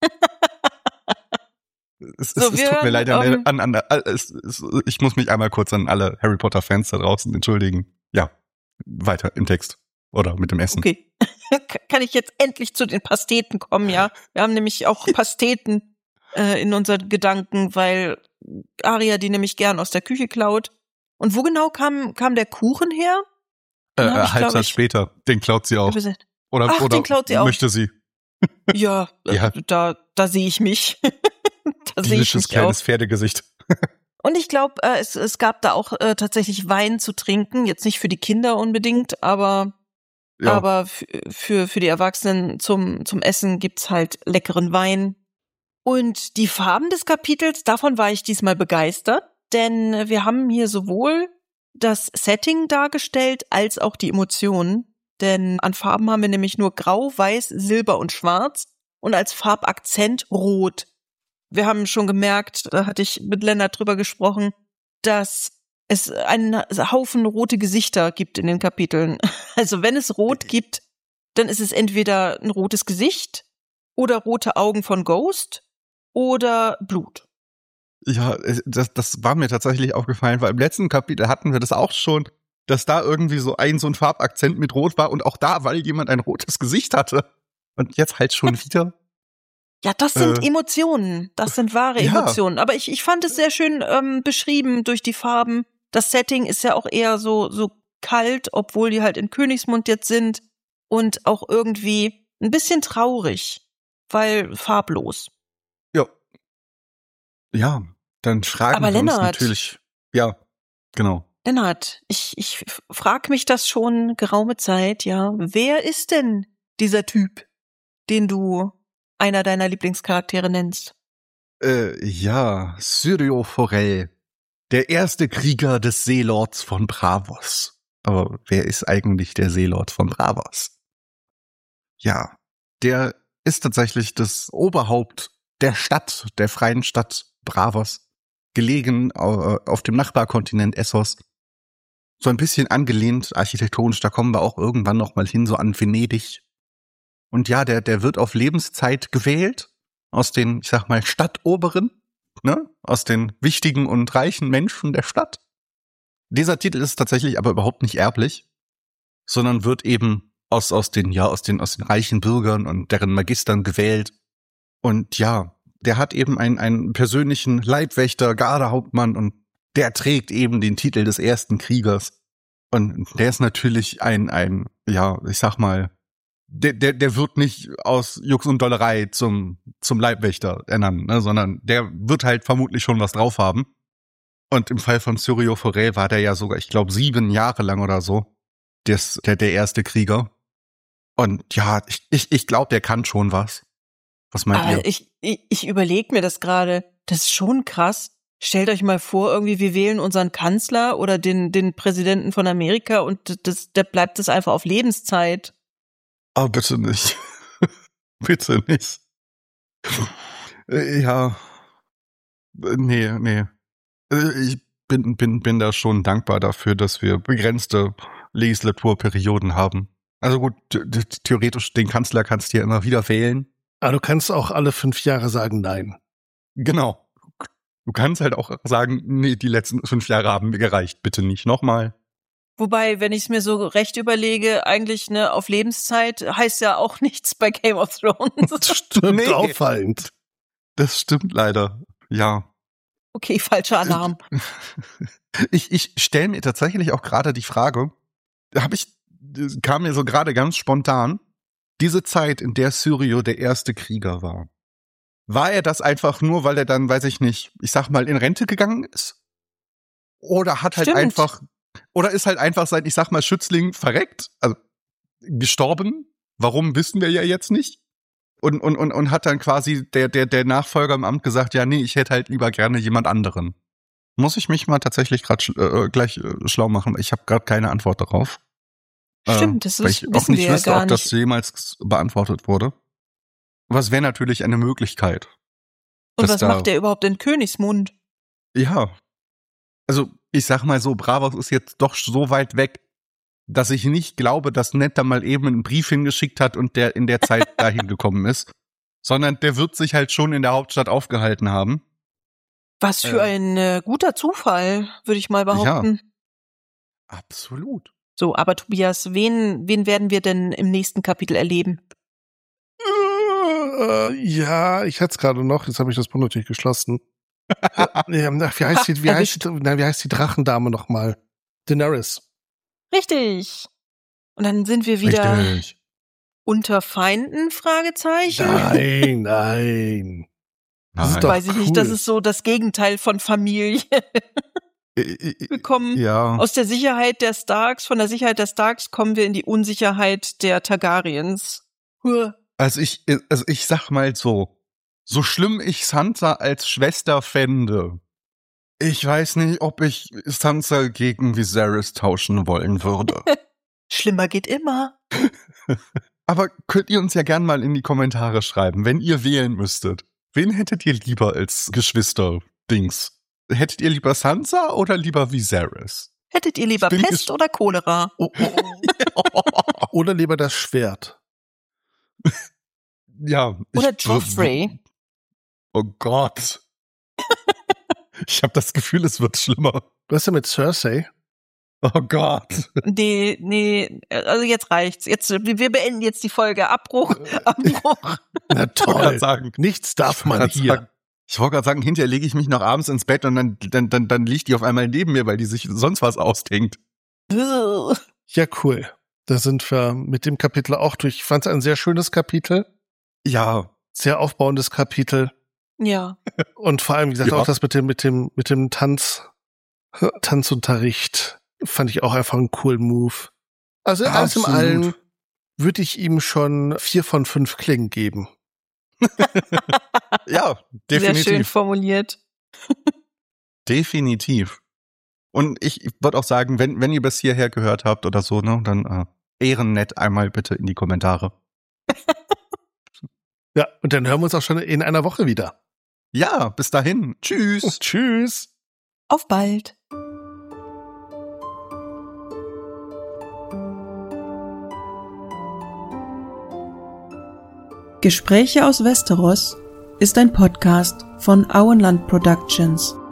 Es, So, es, es wir tut mir leid, an, hören, an, an, an, es, es, ich muss mich einmal kurz an alle Harry Potter Fans da draußen entschuldigen. Ja, weiter im Text oder mit dem Essen. Okay. Kann ich jetzt endlich zu den Pasteten kommen, ja? Wir haben nämlich auch Pasteten äh, in unseren Gedanken, weil Arya die nämlich gern aus der Küche klaut. Und wo genau kam kam der Kuchen her? Äh, Ja, äh, ich Halbsatz glaub, ich- später, den klaut sie auch. Oder, Ach, oder den klaut sie auch. möchte sie. Ja, äh, Ja. da da sehe ich mich. da sehe ich Delisches mich auch. kleines Pferdegesicht. Und ich glaube, äh, es, es gab da auch äh, tatsächlich Wein zu trinken. Jetzt nicht für die Kinder unbedingt, aber Ja. aber f- für für die Erwachsenen zum zum Essen gibt's halt leckeren Wein. Und die Farben des Kapitels, davon war ich diesmal begeistert, denn wir haben hier sowohl das Setting dargestellt als auch die Emotionen. Denn an Farben haben wir nämlich nur Grau, Weiß, Silber und Schwarz und als Farbakzent Rot. Wir haben schon gemerkt, da hatte ich mit Lennart drüber gesprochen, dass es einen Haufen rote Gesichter gibt in den Kapiteln. Also wenn es Rot gibt, dann ist es entweder ein rotes Gesicht oder rote Augen von Ghost oder Blut. Ja, das, das war mir tatsächlich aufgefallen, weil im letzten Kapitel hatten wir das auch schon, dass da irgendwie so ein so ein Farbakzent mit Rot war und auch da, weil jemand ein rotes Gesicht hatte. Und jetzt halt schon wieder. Ja, das sind äh, Emotionen. Das sind wahre ja. Emotionen. Aber ich, ich fand es sehr schön ähm, beschrieben durch die Farben. Das Setting ist ja auch eher so, so kalt, obwohl die halt in Königsmund jetzt sind. Und auch irgendwie ein bisschen traurig, weil farblos. Ja. Ja, dann fragen Aber wir Lennart, uns natürlich. Ja, genau. Lennart, ich, ich frage mich das schon geraume Zeit, ja. Wer ist denn dieser Typ, den du einer deiner Lieblingscharaktere nennst? Äh, ja, Syrio Forel. Der erste Krieger des Seelords von Braavos. Aber wer ist eigentlich der Seelord von Braavos? Ja, der ist tatsächlich das Oberhaupt der Stadt, der freien Stadt Braavos, gelegen auf dem Nachbarkontinent Essos. So ein bisschen angelehnt architektonisch, da kommen wir auch irgendwann noch mal hin, so an Venedig. Und ja, der, der wird auf Lebenszeit gewählt aus den, ich sag mal, Stadtoberen, ne, aus den wichtigen und reichen Menschen der Stadt. Dieser Titel ist tatsächlich aber überhaupt nicht erblich, sondern wird eben aus, aus den, ja, aus den, aus den reichen Bürgern und deren Magistern gewählt. Und ja, der hat eben einen, einen persönlichen Leibwächter, Gardehauptmann und der trägt eben den Titel des ersten Kriegers. Und der ist natürlich ein, ein, ja, ich sag mal, der, der, der wird nicht aus Jux und Dollerei zum, zum Leibwächter ernannt, ne, sondern der wird halt vermutlich schon was drauf haben. Und im Fall von Syrio Forel war der ja sogar, ich glaube, sieben Jahre lang oder so, des, der, der erste Krieger. Und ja, ich, ich, ich glaube, der kann schon was. Was meint Aber ihr? ich, ich, ich überlege mir das gerade. Das ist schon krass. Stellt euch mal vor, irgendwie wir wählen unseren Kanzler oder den, den Präsidenten von Amerika und das, der bleibt das einfach auf Lebenszeit. Oh, bitte nicht. Bitte nicht. Ja. Nee, nee. Ich bin, bin, bin da schon dankbar dafür, dass wir begrenzte Legislaturperioden haben. Also gut, theoretisch den Kanzler kannst du ja immer wieder wählen. Aber du kannst auch alle fünf Jahre sagen nein. Genau. Du kannst halt auch sagen, nee, die letzten fünf Jahre haben mir gereicht, bitte nicht nochmal. Wobei, wenn ich es mir so recht überlege, eigentlich ne auf Lebenszeit heißt ja auch nichts bei Game of Thrones. Das stimmt, Nee. auffallend. Das stimmt leider, ja. Okay, falscher Alarm. Ich, ich stelle mir tatsächlich auch gerade die Frage, habe ich, kam mir so gerade ganz spontan, diese Zeit, in der Syrio der erste Krieger war. War er das einfach nur, weil er dann, weiß ich nicht, ich sag mal, in Rente gegangen ist? Oder hat halt Stimmt. einfach, oder ist halt einfach sein, ich sag mal, Schützling verreckt, also gestorben? Warum, wissen wir ja jetzt nicht. Und, und, und, und hat dann quasi der, der, der Nachfolger im Amt gesagt, ja, nee, ich hätte halt lieber gerne jemand anderen. Muss ich mich mal tatsächlich gerade äh, gleich äh, schlau machen? Ich habe gerade keine Antwort darauf. Stimmt, das äh, weil ist, ich auch wissen nicht wir ja wüsste, gar ob das nicht. jemals beantwortet wurde. Aber es wäre natürlich eine Möglichkeit. Und dass was da- macht der überhaupt in Königsmund? Ja. Also, ich sag mal so, Braavos ist jetzt doch so weit weg, dass ich nicht glaube, dass Ned da mal eben einen Brief hingeschickt hat und der in der Zeit dahin gekommen ist. Sondern der wird sich halt schon in der Hauptstadt aufgehalten haben. Was für Äh. ein äh, guter Zufall, würde ich mal behaupten. Absolut. So, aber Tobias, wen, wen werden wir denn im nächsten Kapitel erleben? Äh, ja, ich hatte es gerade noch, jetzt habe ich das Buch natürlich geschlossen. äh, ach, wie heißt die, wie heißt die, na, wie heißt die Drachendame nochmal? Daenerys. Richtig. Und dann sind wir wieder Richtig. unter Feinden, Fragezeichen. Nein, nein. Das ist Nein. doch Weiß ich nicht, cool. das ist so das Gegenteil von Familie. Äh, äh, Wir kommen Ja. aus der Sicherheit der Starks, von der Sicherheit der Starks kommen wir in die Unsicherheit der Targaryens. Huh. Also ich, also ich sag mal so, so schlimm ich Sansa als Schwester fände, ich weiß nicht, ob ich Sansa gegen Viserys tauschen wollen würde. Schlimmer geht immer. Aber könnt ihr uns ja gern mal in die Kommentare schreiben, wenn ihr wählen müsstet. Wen hättet ihr lieber als Geschwister-Dings? Hättet ihr lieber Sansa oder lieber Viserys? Hättet ihr lieber Bin Pest oder Cholera? Oh, oh, oh. Oder lieber das Schwert. Ja. Oder ich, Joffrey. Oh Gott. Ich habe das Gefühl, es wird schlimmer. Was ist denn mit Cersei? Oh Gott. Nee, nee, also jetzt reicht's. Jetzt, wir beenden jetzt die Folge. Abbruch, Abbruch. Na toll. Sagen, Nichts darf man hier. Sagen, ich wollte gerade sagen, hinterher lege ich mich noch abends ins Bett und dann, dann, dann, dann liegt die auf einmal neben mir, weil die sich sonst was ausdenkt. Ja, cool. Da sind wir mit dem Kapitel auch durch. Ich fand es ein sehr schönes Kapitel. Ja. Sehr aufbauendes Kapitel. Ja. Und vor allem, wie gesagt, ja. auch das mit dem, mit dem, mit dem Tanz, Tanzunterricht fand ich auch einfach einen coolen Move. Also alles im Allen würde ich ihm schon vier von fünf Klingen geben. Ja, definitiv. Sehr schön formuliert. Definitiv. Und ich würde auch sagen, wenn, wenn ihr bis hierher gehört habt oder so, ne, dann äh, ehrennett einmal bitte in die Kommentare. Ja, und dann hören wir uns auch schon in einer Woche wieder. Ja, bis dahin. Tschüss. Tschüss. Auf bald. Gespräche aus Westeros ist ein Podcast von Auenland Productions.